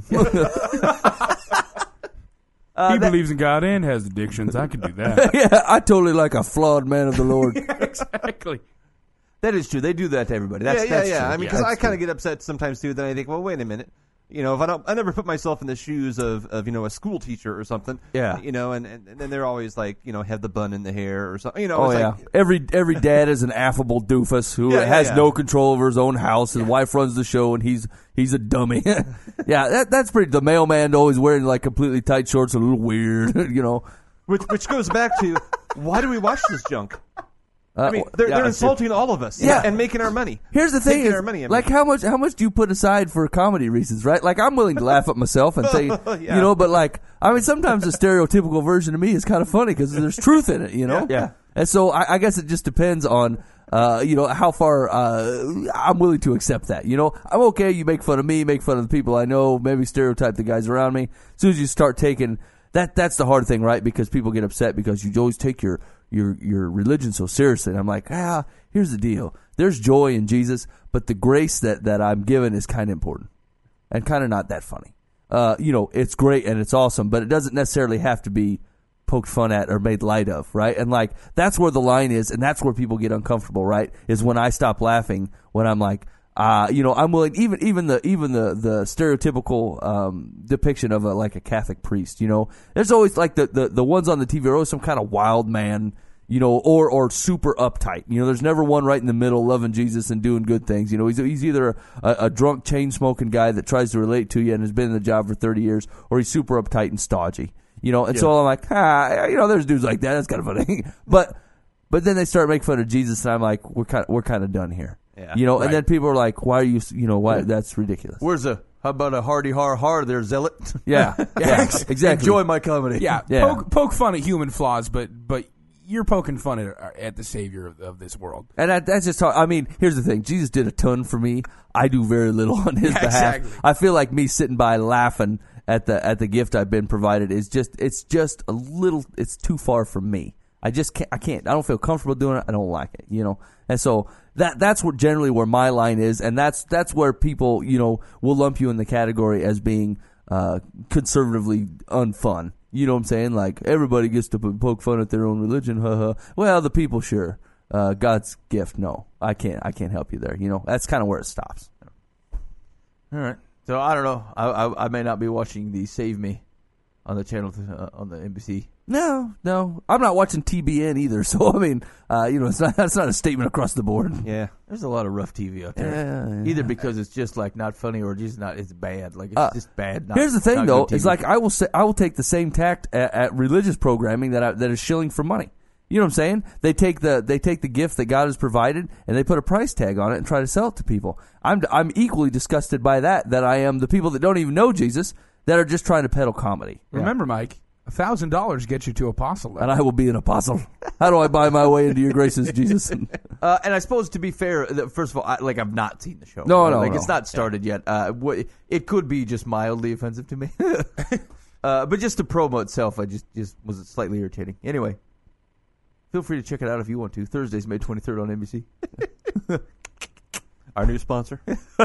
He believes in God and has addictions. I could do that. Yeah, I totally like a flawed man of the Lord. Exactly. That is true. They do that to everybody. That's yeah. true. I mean, because I kind of get upset sometimes too. Then I think, well, wait a minute. If I never put myself in the shoes of a school teacher or something. Yeah. And then they're always like, have the bun in the hair or something. Oh yeah. Like, every dad is an affable doofus who has no control over his own house. His wife runs the show, and he's a dummy. Yeah, that's pretty. The mailman always wearing like completely tight shorts, a little weird. Which goes back to why do we watch this junk? I mean, they're insulting all of us, and making our money. Here's the thing: our money, like how much do you put aside for comedy reasons, right? Like I'm willing to laugh at myself and say, but like I mean, sometimes the stereotypical version of me is kind of funny because there's truth in it, Yeah. And so I guess it just depends on how far I'm willing to accept that. I'm okay. You make fun of me, make fun of the people I know, maybe stereotype the guys around me. As soon as you start taking that's the hard thing, right? Because people get upset because you always take your religion so seriously. And I'm like, here's the deal. There's joy in Jesus, but the grace that I'm given is kind of important and kind of not that funny. It's great and it's awesome, but it doesn't necessarily have to be poked fun at or made light of, right? And like, that's where the line is, and that's where people get uncomfortable, right? Is when I stop laughing, when I'm like, I'm willing, even the stereotypical depiction of a Catholic priest. There's always like the ones on the TV are always some kind of wild man, or super uptight. There's never one right in the middle, loving Jesus and doing good things. He's either a drunk chain smoking guy that tries to relate to you and has been in the job for 30 years, or he's super uptight and stodgy. So I'm like, there's dudes like that. That's kind of funny, but then they start making fun of Jesus, and I'm like, we're kind of done here. Yeah. And then people are like, why are you, why? That's ridiculous. How about a hardy har there, zealot? Yeah, exactly. Enjoy my comedy. Yeah. Poke fun at human flaws, but you're poking fun at the Savior of this world. And that's just how, I mean, here's the thing. Jesus did a ton for me. I do very little on his behalf. Exactly. I feel like me sitting by laughing at the gift I've been provided it's just a little, it's too far from me. I can't. I don't feel comfortable doing it. I don't like it, And so that's what generally where my line is, and that's where people, will lump you in the category as being conservatively unfun. You know what I'm saying? Like everybody gets to poke fun at their own religion. Well, the people sure. God's gift, no. I can't help you there. That's kind of where it stops. All right. So I don't know. I may not be watching the Save Me on the channel on the NBC. No, I'm not watching TBN either. So I mean, it's not a statement across the board. Yeah, there's a lot of rough TV out there. Yeah. Either because it's just like not funny, or just not. It's bad. Like it's just bad. Here's the thing, though. It's like I will take the same tact at religious programming that is shilling for money. You know what I'm saying? They take the gift that God has provided and they put a price tag on it and try to sell it to people. I'm equally disgusted by that I am the people that don't even know Jesus that are just trying to peddle comedy. Remember, Mike, $1,000 gets you to apostle level. And I will be an apostle. How do I buy my way into your graces, Jesus? And I suppose, to be fair, first of all, I've not seen the show. No. It's not started yet. It could be just mildly offensive to me. But just the promo itself, I just was slightly irritating. Anyway, feel free to check it out if you want to. Thursdays, May 23rd on NBC. Our new sponsor.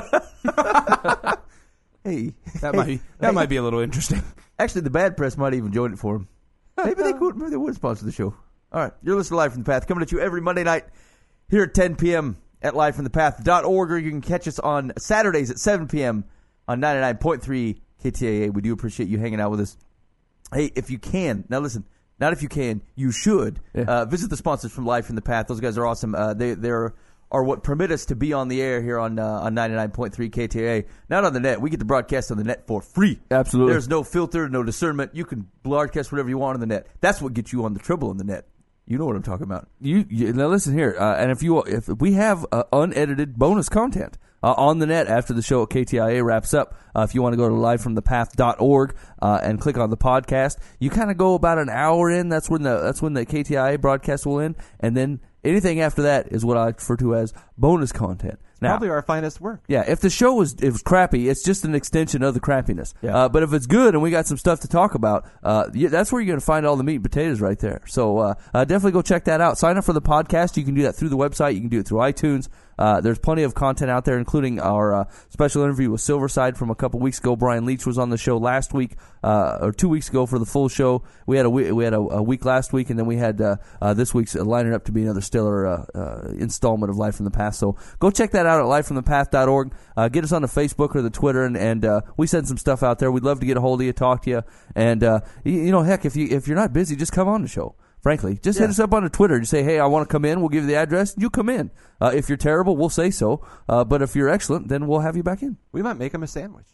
Hey. That might be a little interesting. Actually, the bad press might even join it for him. Maybe they would sponsor the show. All right, you're listening to Live from the Path, coming at you every Monday night here at 10 p.m. at livefromthepath.org, or you can catch us on Saturdays at 7 p.m. on 99.3 KTAA. We do appreciate you hanging out with us. Hey, if you can, now listen, not if you can, you should visit the sponsors from Live from the Path. Those guys are awesome. They are what permit us to be on the air here on 99.3 KTAA. Not on the net. We get to broadcast on the net for free. Absolutely. There's no filter, no discernment. You can broadcast whatever you want on the net. That's what gets you on the triple on the net. You know what I'm talking about. You now listen here, and if we have unedited bonus content on the net after the show at KTIA wraps up, if you want to go to livefromthepath.org and click on the podcast, you kind of go about an hour in. That's when the KTIA broadcast will end, and then anything after that is what I refer to as bonus content. Now, Probably our finest work. yeah, if the show was crappy, it's just an extension of the crappiness. Yeah. But if it's good and we got some stuff to talk about, that's where you're going to find all the meat and potatoes right there. So definitely go check that out. Sign up for the podcast. You can do that through the website. You can do it through iTunes. There's plenty of content out there, including our special interview with Silverside from a couple weeks ago. Brian Leach was on the show last week, or 2 weeks ago for the full show. We had a week last week, and then we had this week's lining up to be another stellar installment of Live from the Path. So go check that out at livefromthepath.org. Get us on the Facebook or the Twitter, and we send some stuff out there. We'd love to get a hold of you, talk to you, and heck, if you're not busy, just come on the show. Frankly, just hit us up on the Twitter. Just say, hey, I want to come in. We'll give you the address. You come in. If you're terrible, we'll say so. But if you're excellent, then we'll have you back in. We might make him a sandwich.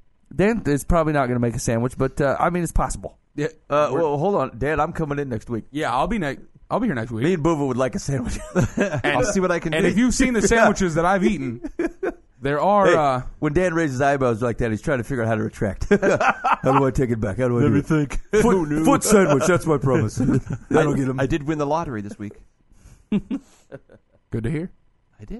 Dan is probably not going to make a sandwich, but it's possible. Yeah. Well, hold on, Dad. I'm coming in next week. Yeah, I'll be here next week. Me and Booba would like a sandwich. I'll see what I can do. And if you've seen the sandwiches that I've eaten, there are. When Dan raises eyebrows like that, he's trying to figure out how to retract. How do I take it back? How do I do it? think. Foot sandwich. That's my promise. That'll get him. I did win the lottery this week. Good to hear. I did.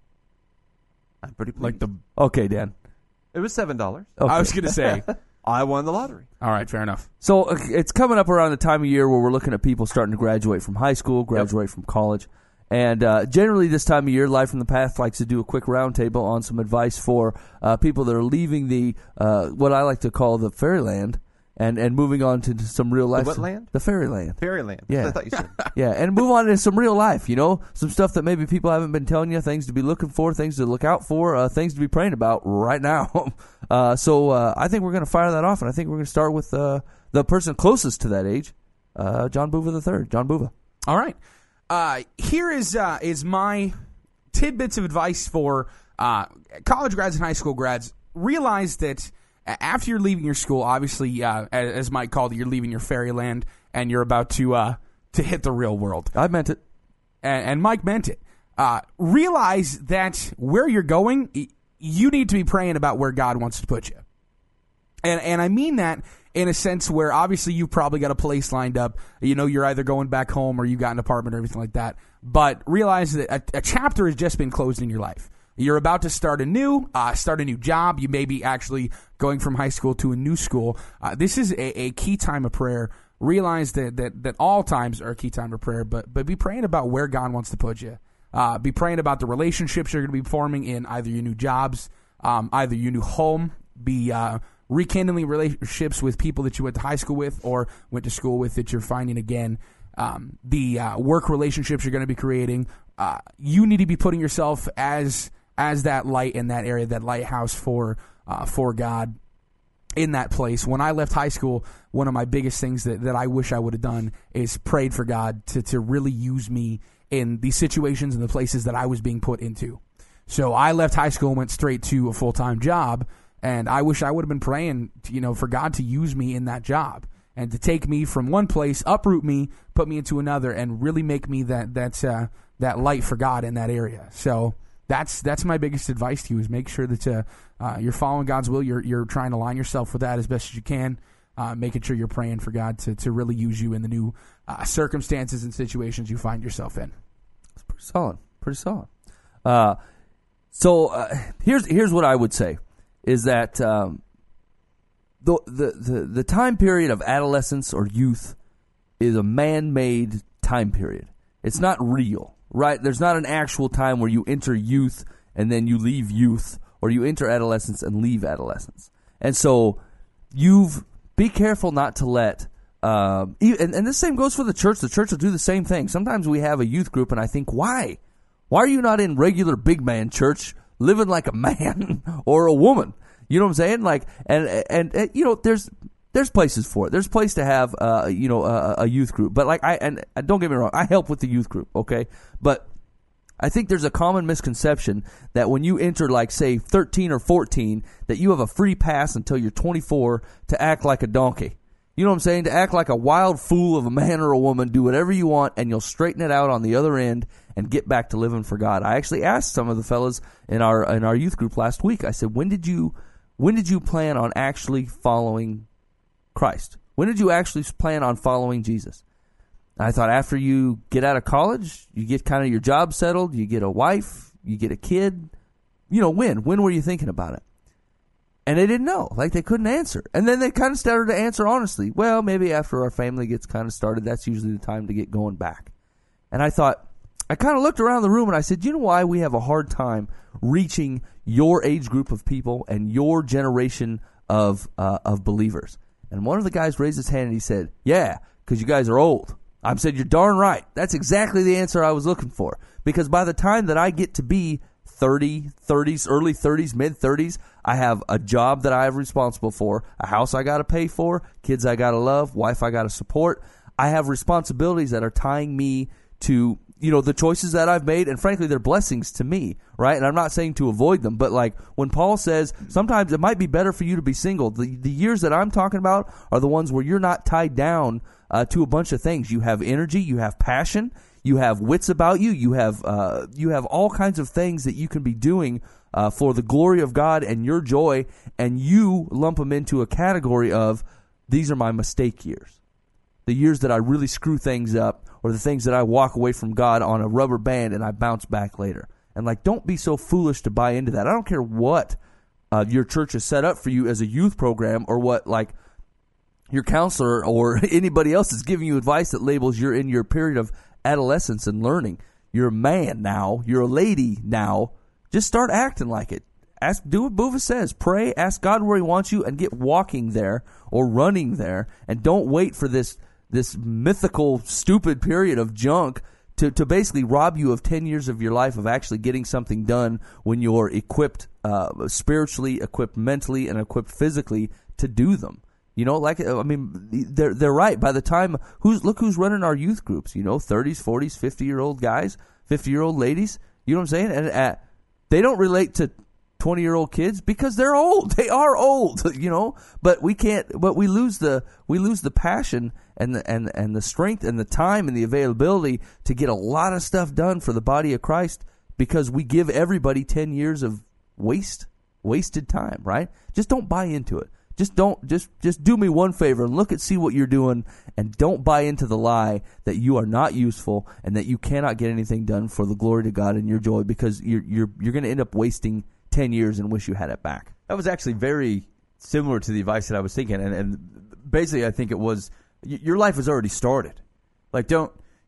I'm pretty pleased. Like the. Okay, Dan. It was $7. Okay. I was going to say. I won the lottery. All right, fair enough. So it's coming up around the time of year where we're looking at people starting to graduate from high school, graduate from college. And generally this time of year, Live from the Path likes to do a quick roundtable on some advice for people that are leaving the what I like to call the fairyland and moving on to some real life. what land? The fairyland. Fairyland. Yeah. I thought you said. Yeah, and move on to some real life, some stuff that maybe people haven't been telling you, things to be looking for, things to look out for, things to be praying about right now. So I think we're going to fire that off, and I think we're going to start with the person closest to that age, John Buva III. John Buva. All right. Here is my tidbits of advice for college grads and high school grads. Realize that after you're leaving your school, obviously, as Mike called it, you're leaving your fairyland and you're about to hit the real world. I meant it. And Mike meant it. Realize that where you're going, you need to be praying about where God wants to put you. And I mean that in a sense where obviously you've probably got a place lined up. You're either going back home or you got an apartment or everything like that. But realize that a chapter has just been closed in your life. You're about to start a new job. You may be actually going from high school to a new school. This is a key time of prayer. Realize that all times are a key time of prayer, but be praying about where God wants to put you. Be praying about the relationships you're going to be forming in either your new jobs, either your new home. Be rekindling relationships with people that you went to high school with or went to school with that you're finding again. The work relationships you're going to be creating. You need to be putting yourself as that light in that area, that lighthouse for God in that place. When I left high school, one of my biggest things that I wish I would have done is prayed for God to really use me in these situations and the places that I was being put into. So I left high school and went straight to a full-time job, and I wish I would have been praying, for God to use me in that job and to take me from one place, uproot me, put me into another, and really make me that light for God in that area. So that's my biggest advice to you: is make sure that you're following God's will. You're trying to align yourself with that as best as you can, making sure you're praying for God to really use you in the new circumstances and situations you find yourself in. It's pretty solid. Pretty solid. So here's what I would say is that the time period of adolescence or youth is a man-made time period. It's not real, right? There's not an actual time where you enter youth and then you leave youth, or you enter adolescence and leave adolescence. And so be careful not to let and the same goes for the church. The church will do the same thing. Sometimes we have a youth group and I think, why are you not in regular big man church living like a man or a woman? You know what I'm saying? Like, and you know, there's places for it. There's a place to have, a youth group. But like, and don't get me wrong, I help with the youth group, okay? But I think there's a common misconception that when you enter, like, say, 13 or 14, that you have a free pass until you're 24 to act like a donkey. You know what I'm saying? To act like a wild fool of a man or a woman, do whatever you want, and you'll straighten it out on the other end and get back to living for God. I actually asked some of the fellas in our youth group last week. I said, when did you plan on actually following Christ? When did you actually plan on following Jesus? I thought after you get out of college, you get kind of your job settled, you get a wife, you get a kid. You know, when were you thinking about it? And they didn't know. Like, they couldn't answer. And then they kind of started to answer honestly. Well, maybe after our family gets kind of started, that's usually the time to get going back. And I thought, I kind of looked around the room and I said, you know why we have a hard time reaching your age group of people and your generation of believers? And one of the guys raised his hand and he said, yeah, because you guys are old. I said, you're darn right. That's exactly the answer I was looking for. Because by the time that I get to be 30s, early 30s, mid 30s, I have a job that I have responsible for, a house I got to pay for, kids I got to love, wife I got to support. I have responsibilities that are tying me to, you know, the choices that I've made, and frankly, they're blessings to me, right? And I'm not saying to avoid them, but like when Paul says, sometimes it might be better for you to be single. The years that I'm talking about are the ones where you're not tied down to a bunch of things. You have energy, you have passion, you have wits about you, you have all kinds of things that you can be doing for the glory of God and your joy, and you lump them into a category of, these are my mistake years. The years that I really screw things up, or the things that I walk away from God on a rubber band and I bounce back later. And like, don't be so foolish to buy into that. I don't care what your church has set up for you as a youth program, or what like your counselor or anybody else is giving you advice that labels you're in your period of adolescence and learning. You're a man now. You're a lady now. Just start acting like it. Do what Buva says. Pray, ask God where he wants you, and get walking there or running there. And don't wait for this mythical, stupid period of junk to basically rob you of 10 years of your life of actually getting something done when you're equipped spiritually, equipped mentally, and equipped physically to do them. You know, like, I mean, they're right. By the time, look who's running our youth groups, you know, 30s, 40s, 50-year-old guys, 50-year-old ladies. You know what I'm saying? And they don't relate to 20-year-old kids because they're old. They are old, you know. But we lose the passion and the strength and the time and the availability to get a lot of stuff done for the body of Christ, because we give everybody 10 years of wasted time, right? Just don't buy into it. Just do me one favor and see what you're doing, and don't buy into the lie that you are not useful and that you cannot get anything done for the glory to God and your joy, because you're going to end up wasting 10 years and wish you had it back. That was actually very similar to the advice that I was thinking, and basically I think it was, your life has already started. Like, the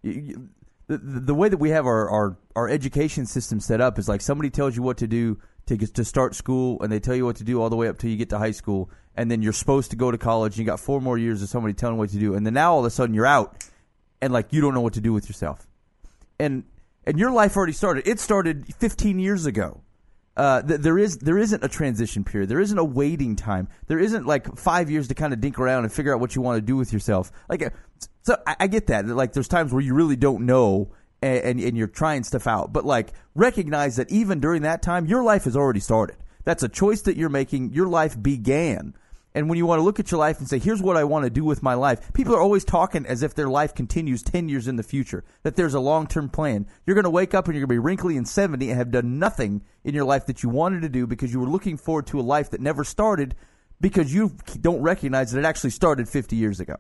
way that we have our education system set up is like somebody tells you what to do to start school, and they tell you what to do all the way up till you get to high school, and then you're supposed to go to college, and you got 4 more years of somebody telling you what to do, and then now all of a sudden you're out, and like you don't know what to do with yourself, and your life already started. It started 15 years ago. There isn't a transition period. There isn't a waiting time. There isn't like 5 years to kind of dink around and figure out what you want to do with yourself. Like, so I get that. Like, there's times where you really don't know, and you're trying stuff out. But like, recognize that even during that time, your life has already started. That's a choice that you're making. Your life began. And when you want to look at your life and say, here's what I want to do with my life, people are always talking as if their life continues 10 years in the future, that there's a long-term plan. You're going to wake up and you're going to be wrinkly and 70 and have done nothing in your life that you wanted to do because you were looking forward to a life that never started, because you don't recognize that it actually started 50 years ago.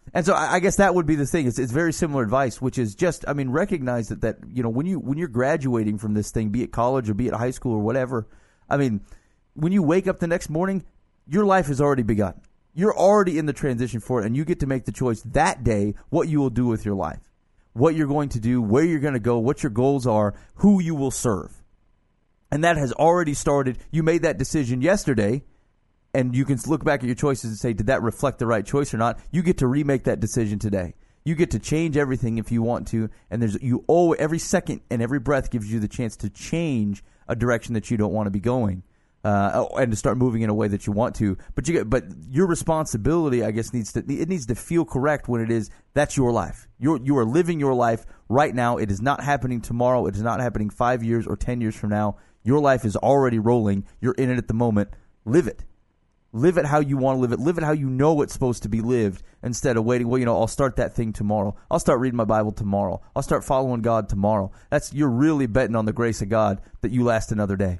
And so I guess that would be the thing. It's very similar advice, which is just, I mean, recognize that when you're graduating from this thing, be it college or be it high school or whatever, I mean, when you wake up the next morning, your life has already begun. You're already in the transition for it, and you get to make the choice that day what you will do with your life, what you're going to do, where you're going to go, what your goals are, who you will serve. And that has already started. You made that decision yesterday, and you can look back at your choices and say, did that reflect the right choice or not? You get to remake that decision today. You get to change everything if you want to, and every second and every breath gives you the chance to change a direction that you don't want to be going. And to start moving in a way that you want to, but your responsibility, I guess, needs to feel correct when it is that's your life. You are living your life right now. It is not happening tomorrow. It is not happening 5 years or 10 years from now. Your life is already rolling. You're in it at the moment. Live it. Live it how you want to live it. Live it how you know it's supposed to be lived instead of waiting. Well, I'll start that thing tomorrow. I'll start reading my Bible tomorrow. I'll start following God tomorrow. You're really betting on the grace of God that you last another day.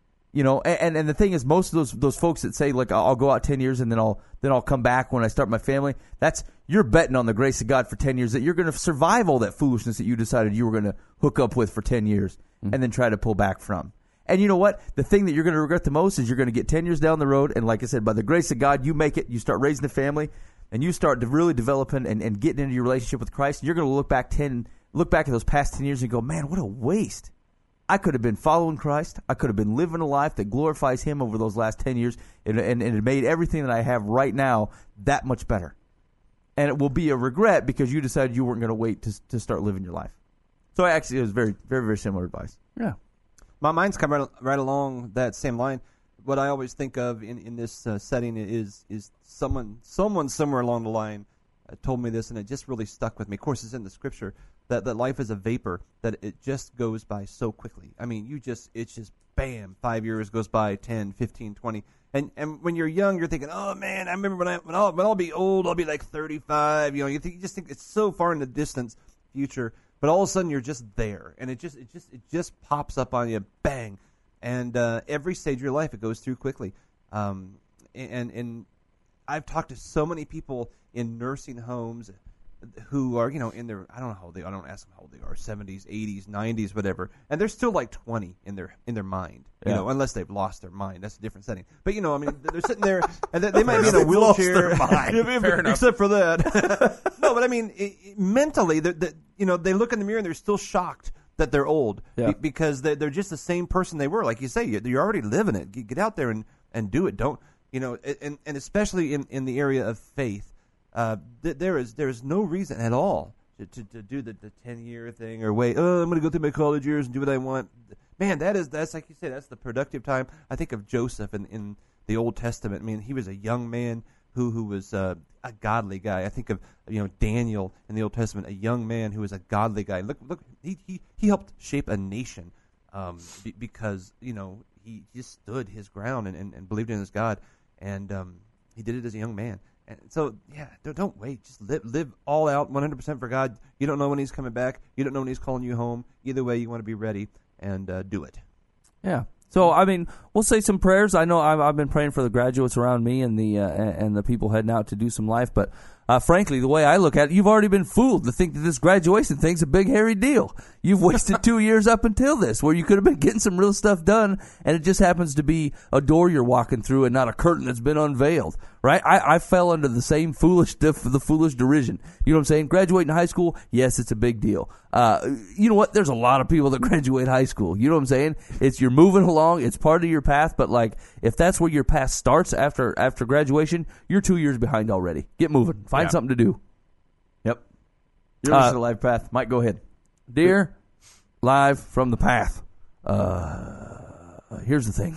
And the thing is, most of those folks that say, like, I'll go out 10 years and then I'll come back when I start my family, you're betting on the grace of God for 10 years that you're going to survive all that foolishness that you decided you were going to hook up with for 10 years and then try to pull back from. And you know what? The thing that you're going to regret the most is you're going to get 10 years down the road, and like I said, by the grace of God, you make it, you start raising a family, and you start really developing and getting into your relationship with Christ, and you're going to look back at those past 10 years and go, man, what a waste. I could have been following Christ. I could have been living a life that glorifies Him over those last 10 years, and it made everything that I have right now that much better. And it will be a regret because you decided you weren't going to wait to start living your life. So it was very, very, very similar advice. Yeah. My mind's come right along that same line. What I always think of in this setting is someone somewhere along the line told me this, and it just really stuck with me. Of course, it's in the Scripture. That life is a vapor, that it just goes by so quickly. I mean, it's just bam, 5 years goes by, 10, 15, 20. And when you're young, you're thinking, oh man, I remember when I'll be old, I'll be like 35. You just think it's so far in the distance future, but all of a sudden you're just there, and it just pops up on you, bang. And every stage of your life, it goes through quickly. And I've talked to so many people in nursing homes who are, in their, I don't know how old they are, I don't ask them how old they are, 70s, 80s, 90s, whatever, and they're still like 20 in their mind, unless they've lost their mind. That's a different setting. But, they're sitting there, and they might be in a wheelchair, except for that. No, but I mean, mentally, they look in the mirror and they're still shocked that they're old because they're just the same person they were. Like you say, you're already living it. Get out there and do it. Don't, and especially in the area of faith. There is no reason at all to do the 10-year thing or wait. Oh, I'm going to go through my college years and do what I want. Man, that's like you said. That's the productive time. I think of Joseph in the Old Testament. I mean, he was a young man who was a godly guy. I think of Daniel in the Old Testament, a young man who was a godly guy. Look, he helped shape a nation because he just stood his ground and believed in his God, and he did it as a young man. And so, don't wait. Just live all out, 100% for God. You don't know when He's coming back. You don't know when He's calling you home. Either way, you want to be ready and do it. Yeah. So, I mean, we'll say some prayers. I know I've been praying for the graduates around me and the people heading out to do some life. But frankly, the way I look at it, you've already been fooled to think that this graduation thing's a big, hairy deal. You've wasted 2 years up until this, where you could have been getting some real stuff done, and it just happens to be a door you're walking through and not a curtain that's been unveiled, right? I fell under the same foolish derision. You know what I'm saying? Graduating high school, yes, it's a big deal. You know what? There's a lot of people that graduate high school. You know what I'm saying? You're moving along. It's part of your path, but like if that's where your path starts after graduation, you're 2 years behind already. Get moving. Find something to do. Yep. You're listening to Live Path. Mike, go ahead. Dear Live from the Path, here's the thing.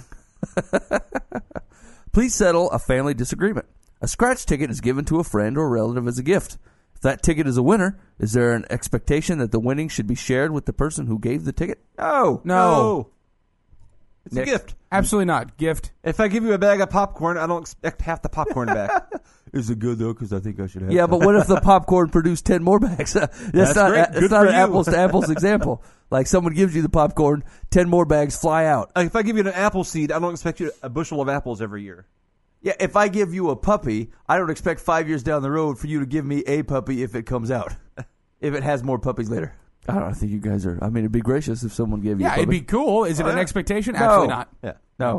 Please settle a family disagreement. A scratch ticket is given to a friend or relative as a gift. If that ticket is a winner, is there an expectation that the winning should be shared with the person who gave the ticket? No. It's a gift. Absolutely not. Gift. If I give you a bag of popcorn, I don't expect half the popcorn back. Is it good, though? Because I think I should have Yeah, but what if the popcorn produced 10 more bags? That's not an apples-to-apples example. Like someone gives you the popcorn, 10 more bags fly out. If I give you an apple seed, I don't expect you a bushel of apples every year. Yeah, if I give you a puppy, I don't expect 5 years down the road for you to give me a puppy if it comes out. If it has more puppies later. I don't think you guys are. I mean, it'd be gracious if someone gave you a Yeah, puppy. it'd be cool. Is it an expectation? No. Absolutely not. Yeah.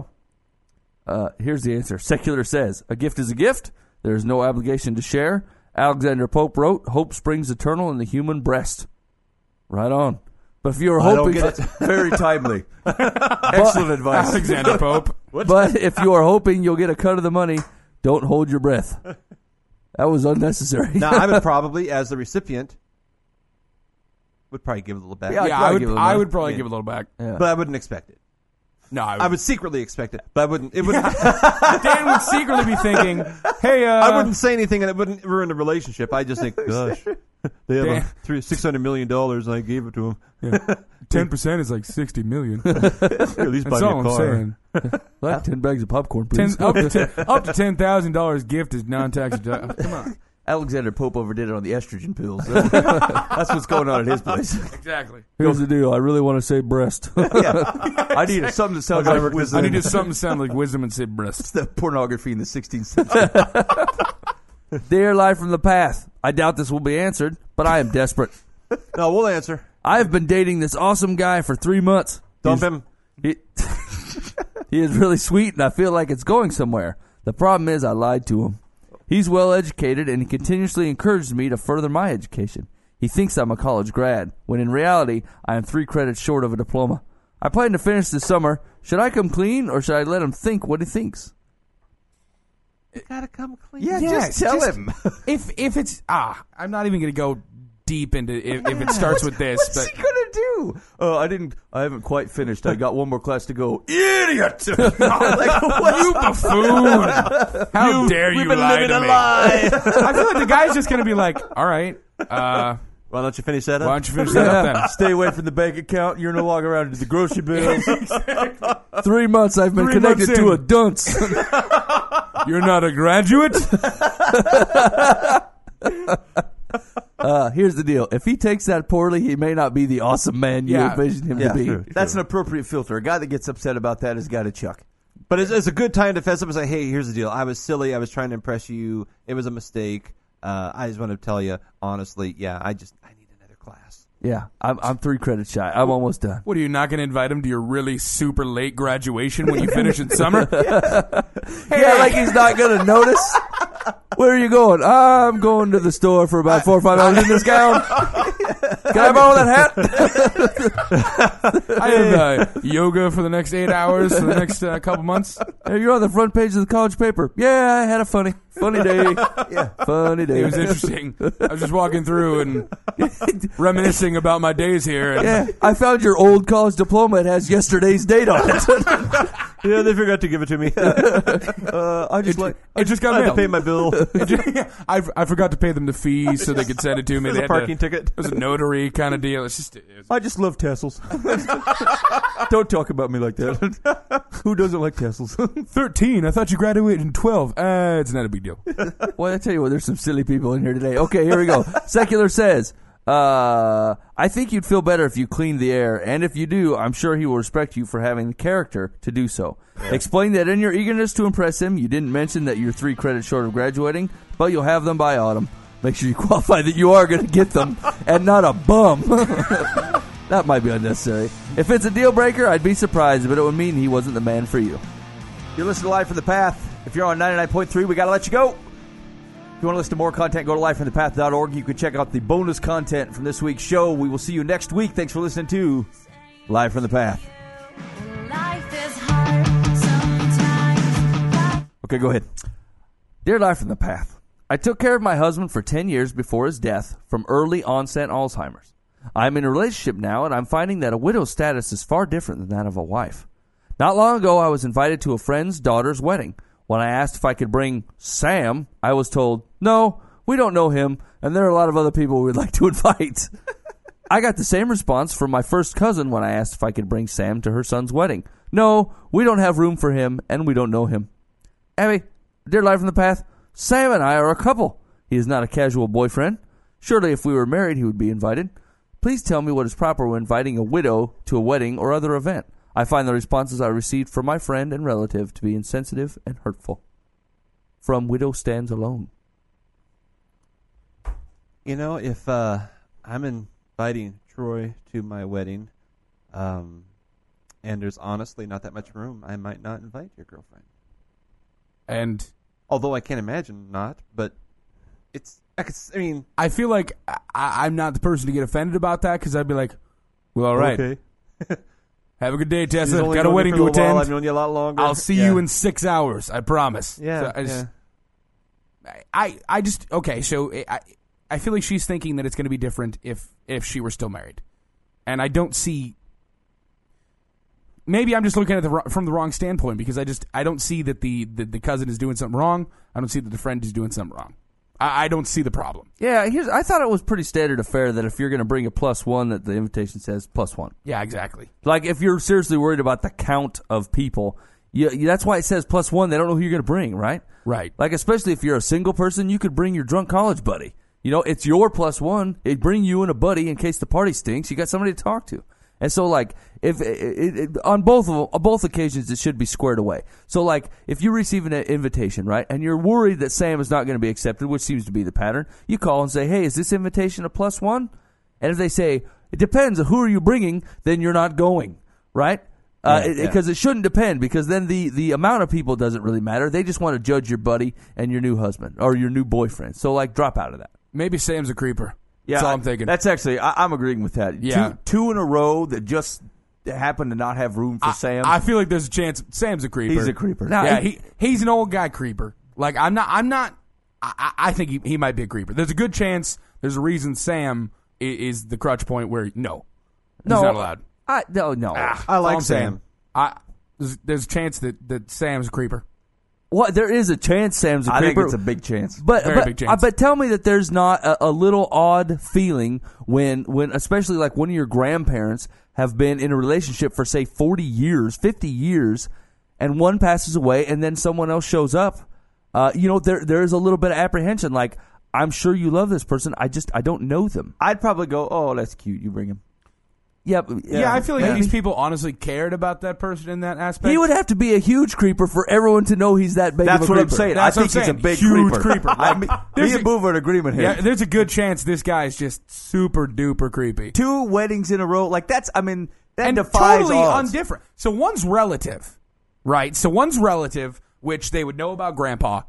No. Here's the answer. Secular says, a gift is a gift. There is no obligation to share. Alexander Pope wrote, hope springs eternal in the human breast. Right on. But if you're I don't hoping... get it. Very timely. Excellent advice. Alexander Pope. But if you are hoping you'll get a cut of the money, don't hold your breath. That was unnecessary. Now, I would probably, as the recipient, would probably give a little back. Yeah, I'd Yeah, probably give him I that. would probably give a little back. But I wouldn't expect it. No, I would secretly expect it, but I wouldn't. It wouldn't. Dan would secretly be thinking, "Hey, I wouldn't say anything, and it wouldn't ruin the relationship. I just think, gosh, they have Dan. $600 million, and I gave it to them. 10% is like $60 million." At least buy That's me all a I'm car. saying. Like 10 bags of popcorn, Ten, please. up to $10,000 gift is non-tax deductible. Come on, Alexander Pope overdid it on the estrogen pills. That's what's going on at his place. exactly. Here's the deal. I really want to say breast. I need something that sounds like I wisdom. needed something to sound like wisdom and say breast. the pornography in the 16th century. Dear Life from the Path, I doubt this will be answered, but I am desperate. No, we'll answer. I have been dating this awesome guy for 3 months. Dump him. He, he is really sweet, and I feel like it's going somewhere. The problem is I lied to him. He's well educated, and he continuously encourages me to further my education. He thinks I'm a college grad, when in reality, I am 3 credits short of a diploma. I plan to finish this summer. Should I come clean, or should I let him think what he thinks? You gotta come clean. Yeah, Yes, just tell just- him. If it's I'm not even going to go deep into if it starts with this, What's but he gonna do? I haven't quite finished. I got one more class to go. Idiot! you buffoon! How dare you lie to me? I feel like the guy's just going to be like, all right, Why don't you finish that why up? don't you finish that up then? Stay away from the bank account. You're no longer around to the grocery bills. 3 months I've been 3 connected months to in. a dunce. You're not a graduate? Here's the deal. If he takes that poorly, he may not be the awesome man you Yeah. envisioned him Yeah, to be. true. That's an appropriate filter. A guy that gets upset about that is got to chuck. But it's a good time to fess up and say, hey, here's the deal. I was silly. I was trying to impress you. It was a mistake. I just want to tell you, honestly, yeah, I need another class. Yeah, I'm 3 credits shy. I'm almost done. What, are you not going to invite him to your really super late graduation when you finish in summer? Yeah, like he's not going to notice. Where are you going? I'm going to the store for about $4 or $5 in this gown. Can I borrow that hat? I have yoga for the next 8 hours for the next couple months. Hey, you're on the front page of the college paper. Yeah, I had a funny day. Yeah. Funny day. It was interesting. I was just walking through and reminiscing about my days here. And Yeah, I found your old college diploma. It has yesterday's date on it. Yeah, they forgot to give it to me. I just like. it just got I had to mailed. pay my bill. I forgot to pay them the fees so they could send it to me. It was They a had parking to, ticket. It was a notary kind of deal. It's just I just love tassels. Don't talk about me like that. Who doesn't like tassels? 13. I thought you graduated in 12. It's not a big deal. Well, I tell you what, there's some silly people in here today. Okay, here we go. Secular says, I think you'd feel better if you cleaned the air, and if you do, I'm sure he will respect you for having the character to do so. Explain that in your eagerness to impress him, you didn't mention that you're 3 credits short of graduating, but you'll have them by autumn. Make sure you qualify that you are going to get them, and not a bum. That might be unnecessary. If it's a deal breaker, I'd be surprised, but it would mean he wasn't the man for you. You're listening to Live from the Path. If you're on 99.3, we got to let you go. If you want to listen to more content, go to livefromthepath.org. You can check out the bonus content from this week's show. We will see you next week. Thanks for listening to Live from the Path. Life is hard sometimes. Okay, go ahead. Dear Life from the Path, I took care of my husband for 10 years before his death from early onset Alzheimer's. I'm in a relationship now, and I'm finding that a widow's status is far different than that of a wife. Not long ago, I was invited to a friend's daughter's wedding. When I asked if I could bring Sam, I was told, no, we don't know him, and there are a lot of other people we'd like to invite. I got the same response from my first cousin when I asked if I could bring Sam to her son's wedding. No, we don't have room for him, and we don't know him. Abby, dear Life from the Path, Sam and I are a couple. He is not a casual boyfriend. Surely if we were married, he would be invited. Please tell me what is proper when inviting a widow to a wedding or other event. I find the responses I received from my friend and relative to be insensitive and hurtful. from Widow Stands Alone? You know, if I'm inviting Troy to my wedding, and there's honestly not that much room, I might not invite your girlfriend. And Although I can't imagine not, but I mean, I feel like I'm not the person to get offended about that because I'd be like, well, all right. okay. Have a good day, She's Tessa. only Got a known you wedding for to little while. attend. I've known you a lot longer. I'll see Yeah. you in 6 hours. I promise. Yeah, So I just okay. So I feel like she's thinking that it's going to be different if she were still married, and I don't see. Maybe I'm just looking at it from the wrong standpoint because I don't see that the cousin is doing something wrong. I don't see that the friend is doing something wrong. I don't see the problem. Yeah, I thought it was pretty standard affair that if you're going to bring a +1, that the invitation says +1. Yeah, exactly. Like if you're seriously worried about the count of people, that's why it says +1. They don't know who you're going to bring, right? Right. Like especially if you're a single person, you could bring your drunk college buddy. You know, it's your +1. It bring you and a buddy in case the party stinks. You got somebody to talk to. And so, like, if on both occasions, it should be squared away. So, like, if you receive an invitation, right, and you're worried that Sam is not going to be accepted, which seems to be the pattern, you call and say, "Hey, is this invitation a +1?" And if they say it depends, who are you bringing? Then you're not going, right? Because it shouldn't depend, because then the amount of people doesn't really matter. They just want to judge your buddy and your new husband or your new boyfriend. So, like, drop out of that. Maybe Sam's a creeper. Yeah, That's all I'm thinking. That's actually, I'm agreeing with that. Yeah. Two in a row that just happen to not have room for Sam. I feel like there's a chance Sam's a creeper. He's a creeper. Now, Yeah, he's an old guy creeper. Like I'm not. I think he might be a creeper. There's a good chance. There's a reason Sam is the crutch point where he's not allowed. No. I like All I'm saying. Sam. There's a chance that Sam's a creeper. What? There is a chance Sam's a I creeper. think it's a big chance. Very big chance. But tell me that there's not a little odd feeling when especially like one of your grandparents have been in a relationship for say 40 years, 50 years, and one passes away and then someone else shows up. There is a little bit of apprehension. Like, I'm sure you love this person. I don't know them. I'd probably go, "Oh, that's cute. You bring him." Yeah, I feel like maybe. these people honestly cared about that person in that aspect. He would have to be a huge creeper for everyone to know he's that big That's of a what I'm creeper. saying. That's I what think I'm he's a saying. big Huge creeper. creeper. Me and Boo are in agreement here. Yeah, there's a good chance this guy is just super duper creepy. 2 weddings in a row, like that And defies totally odds. undifferent. So one's relative, right? So one's relative, which they would know about Grandpa,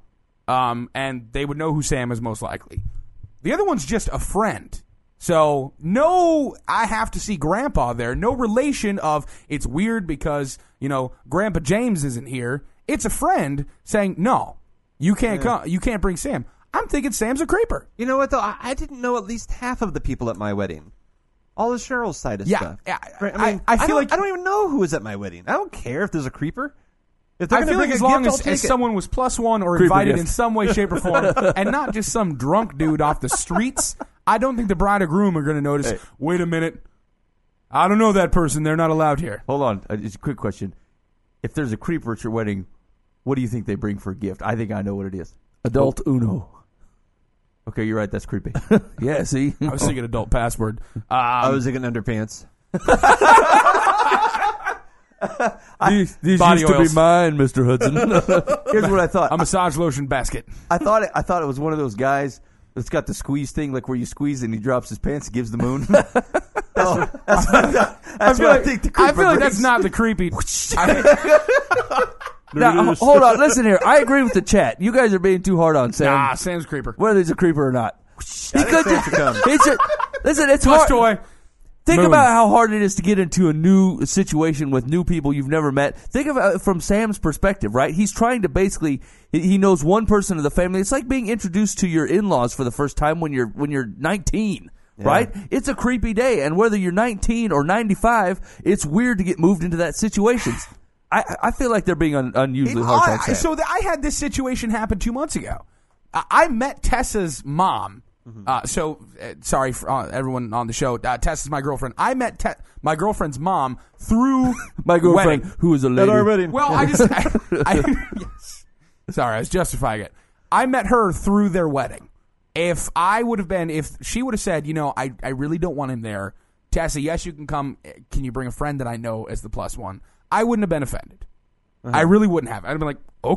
and they would know who Sam is most likely. The other one's just a friend. So no, I have to see Grandpa there. No relation of it's weird because Grandpa James isn't here. It's a friend saying no, you can't come. You can't bring Sam. I'm thinking Sam's a creeper. You know what though? I didn't know at least half of the people at my wedding. All the Cheryl's side of Yeah, stuff. yeah, Right, I feel like I don't even know who was at my wedding. I don't care if there's a creeper. If they're I gonna feel like bring as a long gift, I'll take as it. someone was +1 or Creeper invited gift. in some way, shape, or form, and not just some drunk dude off the streets, I don't think the bride or groom are going to notice. Hey. Wait a minute, I don't know that person. They're not allowed here. Hold on. Just a quick question. If there's a creeper at your wedding, what do you think they bring for a gift? I think I know what it is. Adult Uno. Okay, you're right. That's creepy. Yeah, see? I was thinking adult password. I was thinking underpants. These Body used to oils. be mine, Mr. Hudson. Here's what I thought. A massage lotion basket. I thought it was one of those guys that's got the squeeze thing, like where you squeeze and he drops his pants and gives the moon. That's what I think the creeper I feel like brings. that's not the creepy. Now, hold on. Listen here. I agree with the chat. You guys are being too hard on Sam. Nah, Sam's creeper. Whether he's a creeper or not. He could listen, it's Plus hard. toy. Think Moon. about how hard it is to get into a new situation with new people you've never met. Think of it from Sam's perspective, right? He's trying to basically, he knows one person of the family. It's like being introduced to your in-laws for the first time when you're 19, right? It's a creepy day, and whether you're 19 or 95, it's weird to get moved into that situation. I feel like they're being unusually harsh on Sam. So I had this situation happen 2 months ago. I met Tessa's mom. Sorry for everyone on the show. Tessa's my girlfriend. I met my girlfriend's mom through My girlfriend, wedding. who is a lady. At our wedding. Well, yes. Sorry, I was justifying it. I met her through their wedding. If she would have said, I really don't want him there. Tessa, yes, you can come. Can you bring a friend that I know as the +1? I wouldn't have been offended. I really wouldn't have. I'd have been like, okay,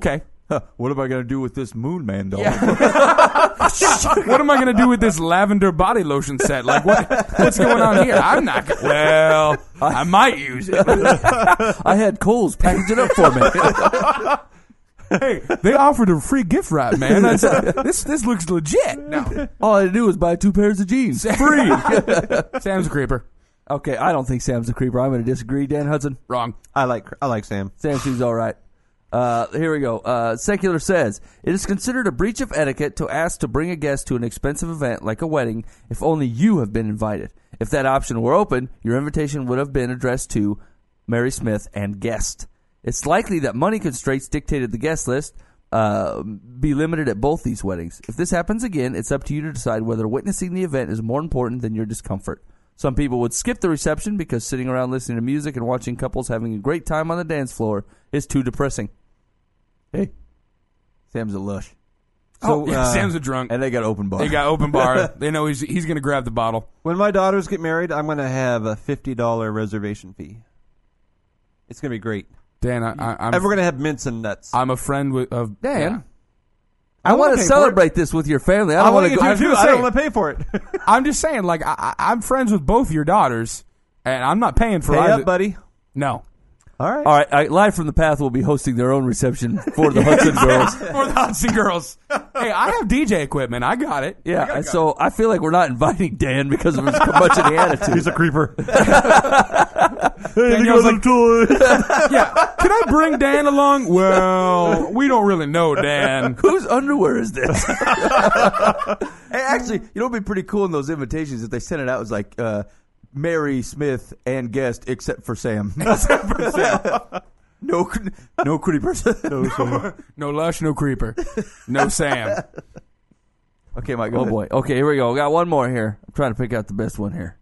What am I going to do with this Moon Man doll? What am I going to do with this lavender body lotion set? Like, what's going on here? I'm not. Well, I might use it. I had Kohl's package it up for me. Hey, they offered a free gift wrap, man. This looks legit. No, All I had to do was buy 2 pairs of jeans. Free. Sam's a creeper. Okay, I don't think Sam's a creeper. I'm going to disagree. Dan Hudson. Wrong. I like Sam. Sam seems all right. Here we go. Secular says, it is considered a breach of etiquette to ask to bring a guest to an expensive event like a wedding if only you have been invited. If that option were open, your invitation would have been addressed to Mary Smith and guest. It's likely that money constraints dictated the guest list be limited at both these weddings. If this happens again, it's up to you to decide whether witnessing the event is more important than your discomfort. Some people would skip the reception because sitting around listening to music and watching couples having a great time on the dance floor is too depressing. Hey, Sam's a lush. So Sam's a drunk. And they got open bar. They got open bar. They know he's going to grab the bottle. When my daughters get married, I'm going to have a $50 reservation fee. It's going to be great. Dan, I'm And we're going to have mints and nuts. I'm a friend of Dan, yeah. I want to pay for celebrate this with your family. I I don't want want you to go. to too. gonna I say- don't want to pay for it. I'm just saying, like, I'm friends with both your daughters, and I'm not paying for Pay either. up, buddy. No. All right. All right, Live from the Path will be hosting their own reception for the Hudson girls. For the Hudson girls. Hey, I have DJ equipment. I got it. Yeah, and so I feel like we're not inviting Dan because of his curmudgeon attitude. He's a creeper. Danielle's like, yeah, can I bring Dan along? Well, we don't really know Dan. Whose underwear is this? Hey, actually, you know what'd be pretty cool in those invitations if they sent it out? It was like Mary Smith and guest except for Sam. No creepers. No Lush, no Creeper, no Sam. Okay, Mike, go Oh ahead. boy. Okay, here we go. We got one more here. I'm trying to pick out the best one here.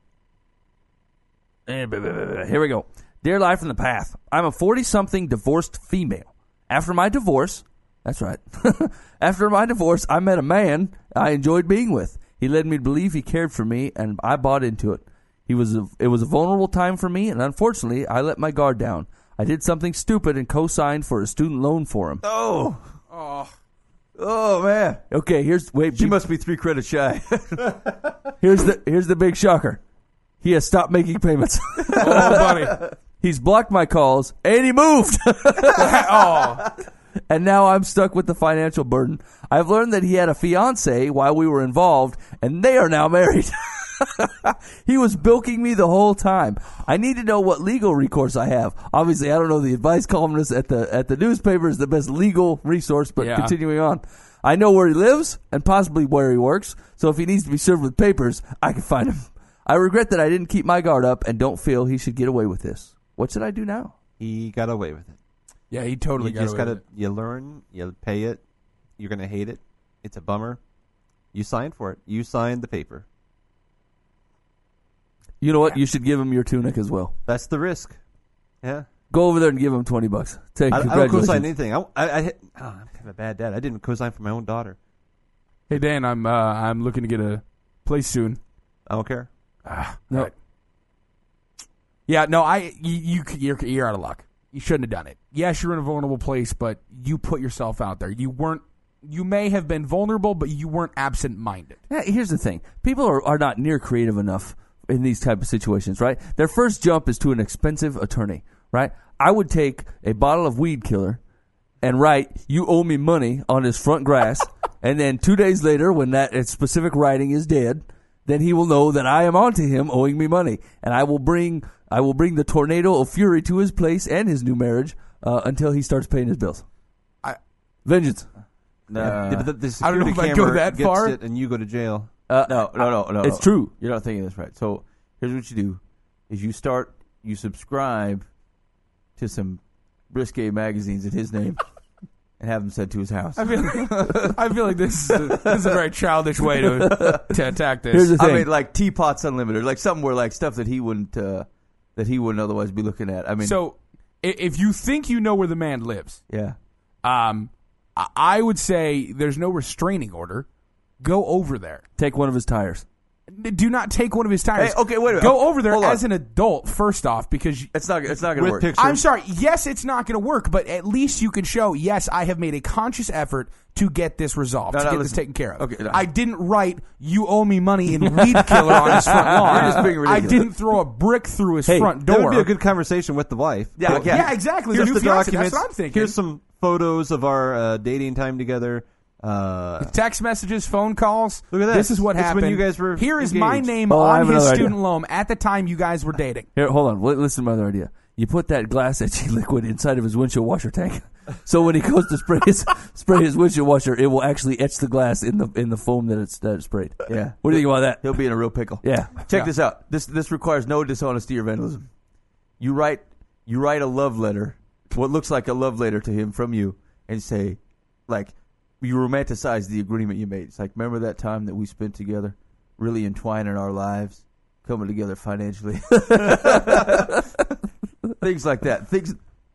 Here we go. Dear Life from the Path, I'm a 40-something divorced female. After my divorce, that's right. After my divorce, I met a man I enjoyed being with. He led me to believe he cared for me, and I bought into it. It was a vulnerable time for me, and unfortunately, I let my guard down. I did something stupid and co-signed for a student loan for him. Oh man, Okay, she must be 3 credits shy. here's the big shocker. He has stopped making payments. Oh, buddy. He's blocked my calls, and he moved. Oh, And now I'm stuck with the financial burden. I've learned that he had a fiance while we were involved, and they are now married. He was bilking me the whole time. I need to know what legal recourse I have. Obviously, I don't know the advice columnist at the newspaper is the best legal resource, but Yeah. continuing on. I know where he lives and possibly where he works, so if he needs to be served with papers, I can find him. I regret that I didn't keep my guard up and don't feel he should get away with this. What should I do now? He got away with it. yeah, he totally You got just away got with to, it. you learn, you pay it. You're going to hate it. It's a bummer. You signed for it. You signed the paper. You know what? You should give him your tunic as well. That's the risk. Yeah. Go over there and give him $20. Say I don't congratulations. co-sign anything. I'm kind of a bad dad. I didn't co-sign for my own daughter. Hey, Dan, I'm looking to get a place soon. I don't care. No. Right. Yeah, no, you're out of luck. You shouldn't have done it. Yes, you're in a vulnerable place, but you put yourself out there. You may have been vulnerable, but you weren't absent-minded. Yeah, here's the thing. People are not near creative enough in these type of situations, right? Their first jump is to an expensive attorney, right? I would take a bottle of weed killer and write, "You owe me money" on his front grass, and then 2 days later, when that specific writing is dead, then he will know that I am onto him owing me money, and I will bring the tornado of fury to his place and his new marriage until he starts paying his bills. Vengeance. The I don't know security if I'd camera go that gets far. it and you go to jail. No. It's true. You're not thinking this right. So here's what you do: is you subscribe to some risque magazines in his name, and have them sent to his house. I feel like this is a very childish way to attack this. Here's the thing. I mean, like Teapots Unlimited, like somewhere like stuff that he wouldn't otherwise be looking at. I mean, So, if you think you know where the man lives, yeah. I would say there's no restraining order. Go over there. Take one of his tires. Do not take one of his tires. Hey, okay, wait a minute. Go over there Hold on. as an adult first off, because It's not going to With work. pictures. I'm sorry. Yes, it's not going to work, but at least you can show, yes, I have made a conscious effort to get this resolved, No, to no, get this listen. taken care of. Okay, no. I didn't write, you owe me money in weed killer on his front lawn. You're just being I ridiculous. didn't throw a brick through his front That door. would be a good conversation with the wife. Yeah, okay. Yeah, exactly. Here's the the new fiance, documents. that's what I'm thinking. Here's some photos of our dating time together. Text messages, phone calls. Look at this. This is what This is when happened. you guys were Here is my engaged. name Oh, I on have his another student idea. loan at the time you guys were dating. Here, hold on. Listen to my other idea. You put that glass etching liquid inside of his windshield washer tank, so when he goes to spray his windshield washer, it will actually etch the glass in the foam that it's sprayed. Yeah. What do you think about that? He'll be in a real pickle. Yeah. Check this out. This requires no dishonesty or vandalism. You write a love letter, what looks like a love letter to him from you, and say, like, you romanticize the agreement you made. It's like, remember that time that we spent together, really entwining our lives, coming together financially, things like that. Things.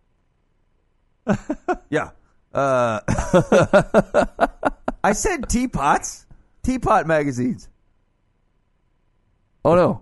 Yeah. I said teapots, teapot magazines. Oh no.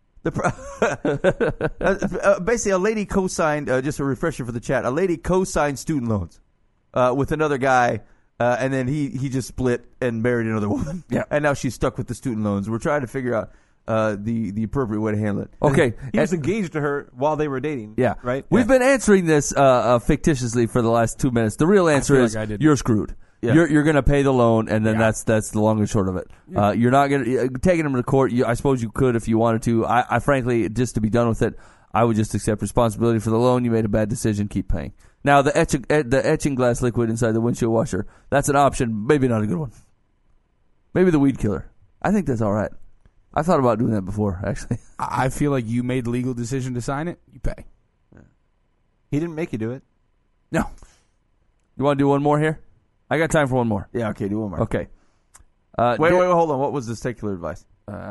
Basically, a lady co-signed, just a refresher for the chat, a lady co-signed student loans with another guy, and then he just split and married another woman. Yeah. And now she's stuck with the student loans. We're trying to figure out the appropriate way to handle it. Okay. He was engaged to her while they were dating. Yeah. Right? We've been answering this fictitiously for the last 2 minutes. The real answer feel is like I did. you're screwed. Yeah. You're going to pay the loan, and then Yeah. that's the long and short of it. You're not going to taking him to court. I suppose you could if you wanted to. I frankly, just to be done with it, I would just accept responsibility for the loan. You made a bad decision. Keep paying. Now the etching glass liquid inside the windshield washer, that's an option. Maybe not a good one. Maybe the weed killer. I think that's all right. I thought about doing that before, actually. I feel like you made the legal decision to sign it. You pay. He didn't make you do it. No. You want to do one more here? I got time for one more. Yeah, okay, do one more. Okay. Wait, hold on. What was the secular advice?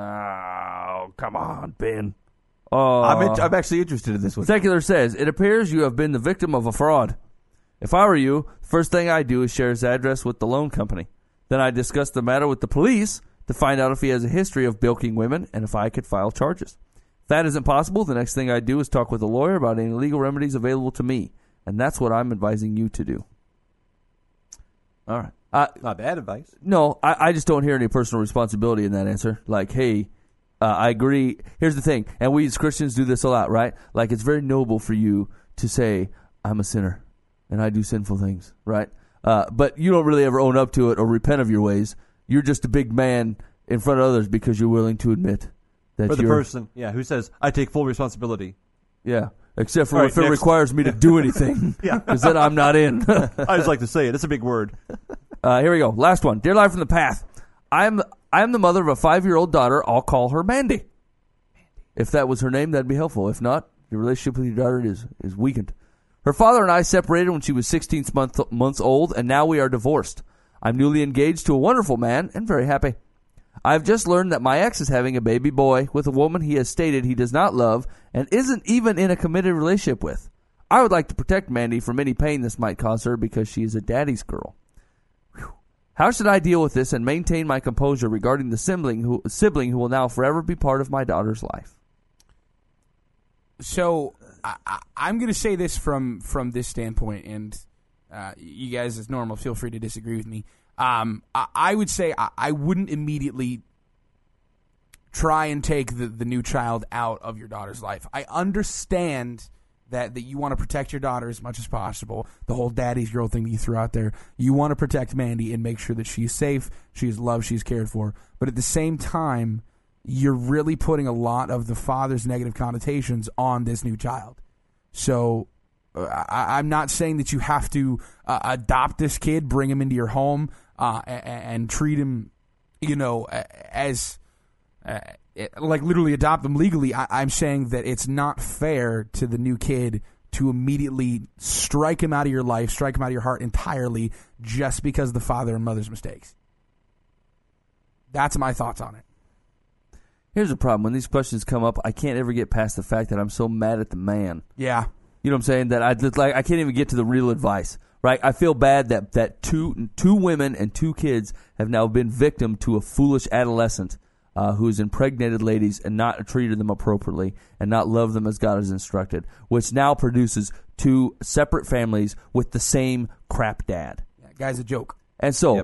Oh, come on, Ben. I'm actually interested in this one. Secular says, it appears you have been the victim of a fraud. If I were you, first thing I do is share his address with the loan company. Then I discuss the matter with the police to find out if he has a history of bilking women and if I could file charges. If that isn't possible, the next thing I do is talk with a lawyer about any legal remedies available to me. And that's what I'm advising you to do. All right. Not bad advice. No, I just don't hear any personal responsibility in that answer. Like, hey, I agree. Here's the thing, and we as Christians do this a lot, right? Like, it's very noble for you to say, I'm a sinner, and I do sinful things, right? But you don't really ever own up to it or repent of your ways. You're just a big man in front of others because you're willing to admit that For the you're... person, who says, I take full responsibility. Yeah, except for All right, if it next. requires me to do anything. Yeah. Because then I'm not in. I just like to say it. It's a big word. Here we go. Last one. Dear Life from the Path. I'm the mother of a 5-year-old daughter. I'll call her Mandy. If that was her name, that'd be helpful. If not, your relationship with your daughter is weakened. Her father and I separated when she was 16 months old, and now we are divorced. I'm newly engaged to a wonderful man and very happy. I've just learned that my ex is having a baby boy with a woman he has stated he does not love and isn't even in a committed relationship with. I would like to protect Mandy from any pain this might cause her because she is a daddy's girl. Whew. How should I deal with this and maintain my composure regarding the sibling who will now forever be part of my daughter's life? So I'm going to say this from this standpoint, and you guys, as normal, feel free to disagree with me. I would say I wouldn't immediately try and take the new child out of your daughter's life. I understand that you want to protect your daughter as much as possible. The whole daddy's girl thing that you threw out there. You want to protect Mandy and make sure that she's safe, she's loved, she's cared for. But at the same time, you're really putting a lot of the father's negative connotations on this new child. So I'm not saying that you have to adopt this kid, bring him into your home, and treat him, as like literally adopt them legally. I'm saying that it's not fair to the new kid to immediately strike him out of your life, strike him out of your heart entirely, just because of the father and mother's mistakes. That's my thoughts on it. Here's the problem. When these questions come up, I can't ever get past the fact that I'm so mad at the man. Yeah. You know what I'm saying? That I can't even get to the real advice, right? I feel bad that two women and 2 kids have now been victim to a foolish adolescent who's impregnated ladies and not treated them appropriately and not loved them as God has instructed, which now produces 2 separate families with the same crap dad. Yeah, guy's a joke. And so,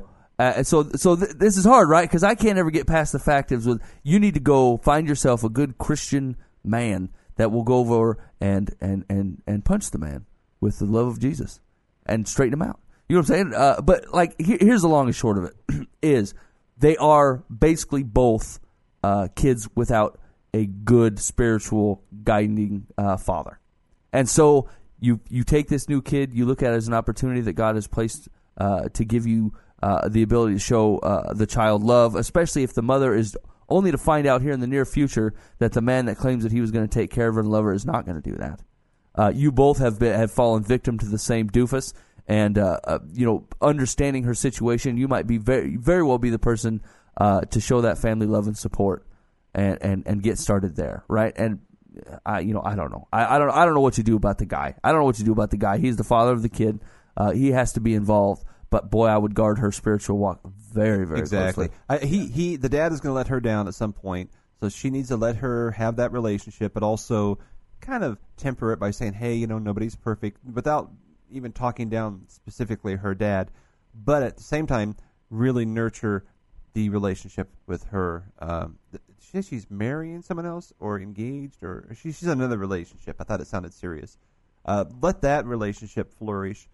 this is hard, right? Because I can't ever get past the fact of you need to go find yourself a good Christian man that will go over and punch the man with the love of Jesus and straighten him out. You know what I'm saying? But like, here's the long and short of it: is they are basically both kids without a good spiritual guiding father, and so you take this new kid, you look at it as an opportunity that God has placed to give you the ability to show the child love, especially if the mother is only to find out here in the near future that the man that claims that he was going to take care of her and love her is not going to do that. You both have fallen victim to the same doofus, and understanding her situation, you might be very, very well be the person to show that family love and support, and get started there, right? And I don't know. I don't know what you do about the guy. I don't know what you do about the guy. He's the father of the kid. He has to be involved. But boy, I would guard her spiritual walk very, very exactly. closely. The dad is going to let her down at some point, so she needs to let her have that relationship, but also kind of temper it by saying, "Hey, nobody's perfect," without even talking down specifically her dad. But at the same time, really nurture the relationship with her. She's marrying someone else, or engaged, or she's in another relationship. I thought it sounded serious. Let that relationship flourish.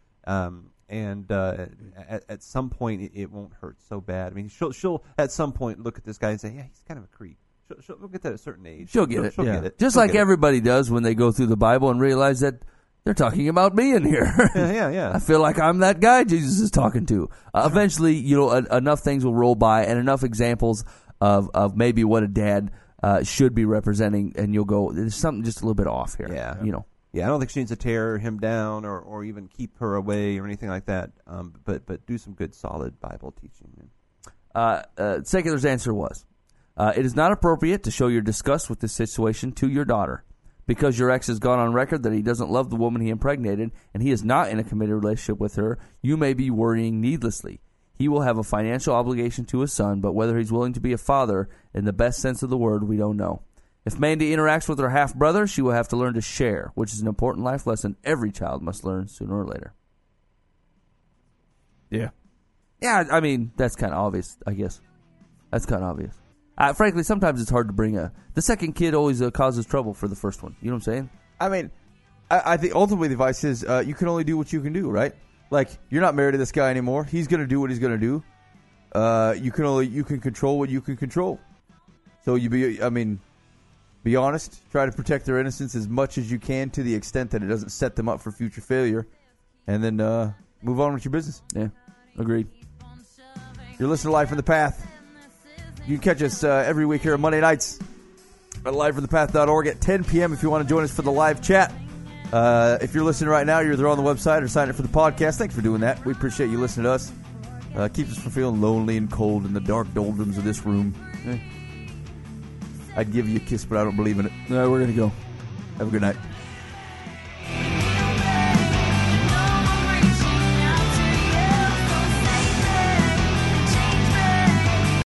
And at some point it won't hurt so bad. I mean, she'll at some point look at this guy and say, "Yeah, he's kind of a creep." She'll get that at a certain age. She'll get it. She'll get it. Just She'll like get it. everybody does when they go through the Bible and realize that they're talking about me in here. Yeah. I feel like I'm that guy Jesus is talking to. Eventually, enough things will roll by and enough examples of maybe what a dad should be representing, and you'll go, "There's something just a little bit off here." Yeah. Yeah, I don't think she needs to tear him down or even keep her away or anything like that. But do some good, solid Bible teaching. Secular's answer was, it is not appropriate to show your disgust with this situation to your daughter. Because your ex has gone on record that he doesn't love the woman he impregnated and he is not in a committed relationship with her, you may be worrying needlessly. He will have a financial obligation to his son, but whether he's willing to be a father in the best sense of the word, we don't know. If Mandy interacts with her half-brother, she will have to learn to share, which is an important life lesson every child must learn sooner or later. Yeah. Yeah, I mean, that's kind of obvious, I guess. That's kind of obvious. Frankly, sometimes it's hard to bring the second kid always causes trouble for the first one. You know what I'm saying? I mean, I think ultimately the advice is you can only do what you can do, right? Like, you're not married to this guy anymore. He's going to do what he's going to do. You can control what you can control. So be honest. Try to protect their innocence as much as you can to the extent that it doesn't set them up for future failure. And then move on with your business. Yeah, agreed. You're listening to Live from the Path. You can catch us every week here on Monday nights at livefromthepath.org at 10 p.m. if you want to join us for the live chat. If you're listening right now, you're either on the website or signing up for the podcast. Thanks for doing that. We appreciate you listening to us. Keeps us from feeling lonely and cold in the dark doldrums of this room. I'd give you a kiss, but I don't believe in it. All right, we're going to go. Have a good night.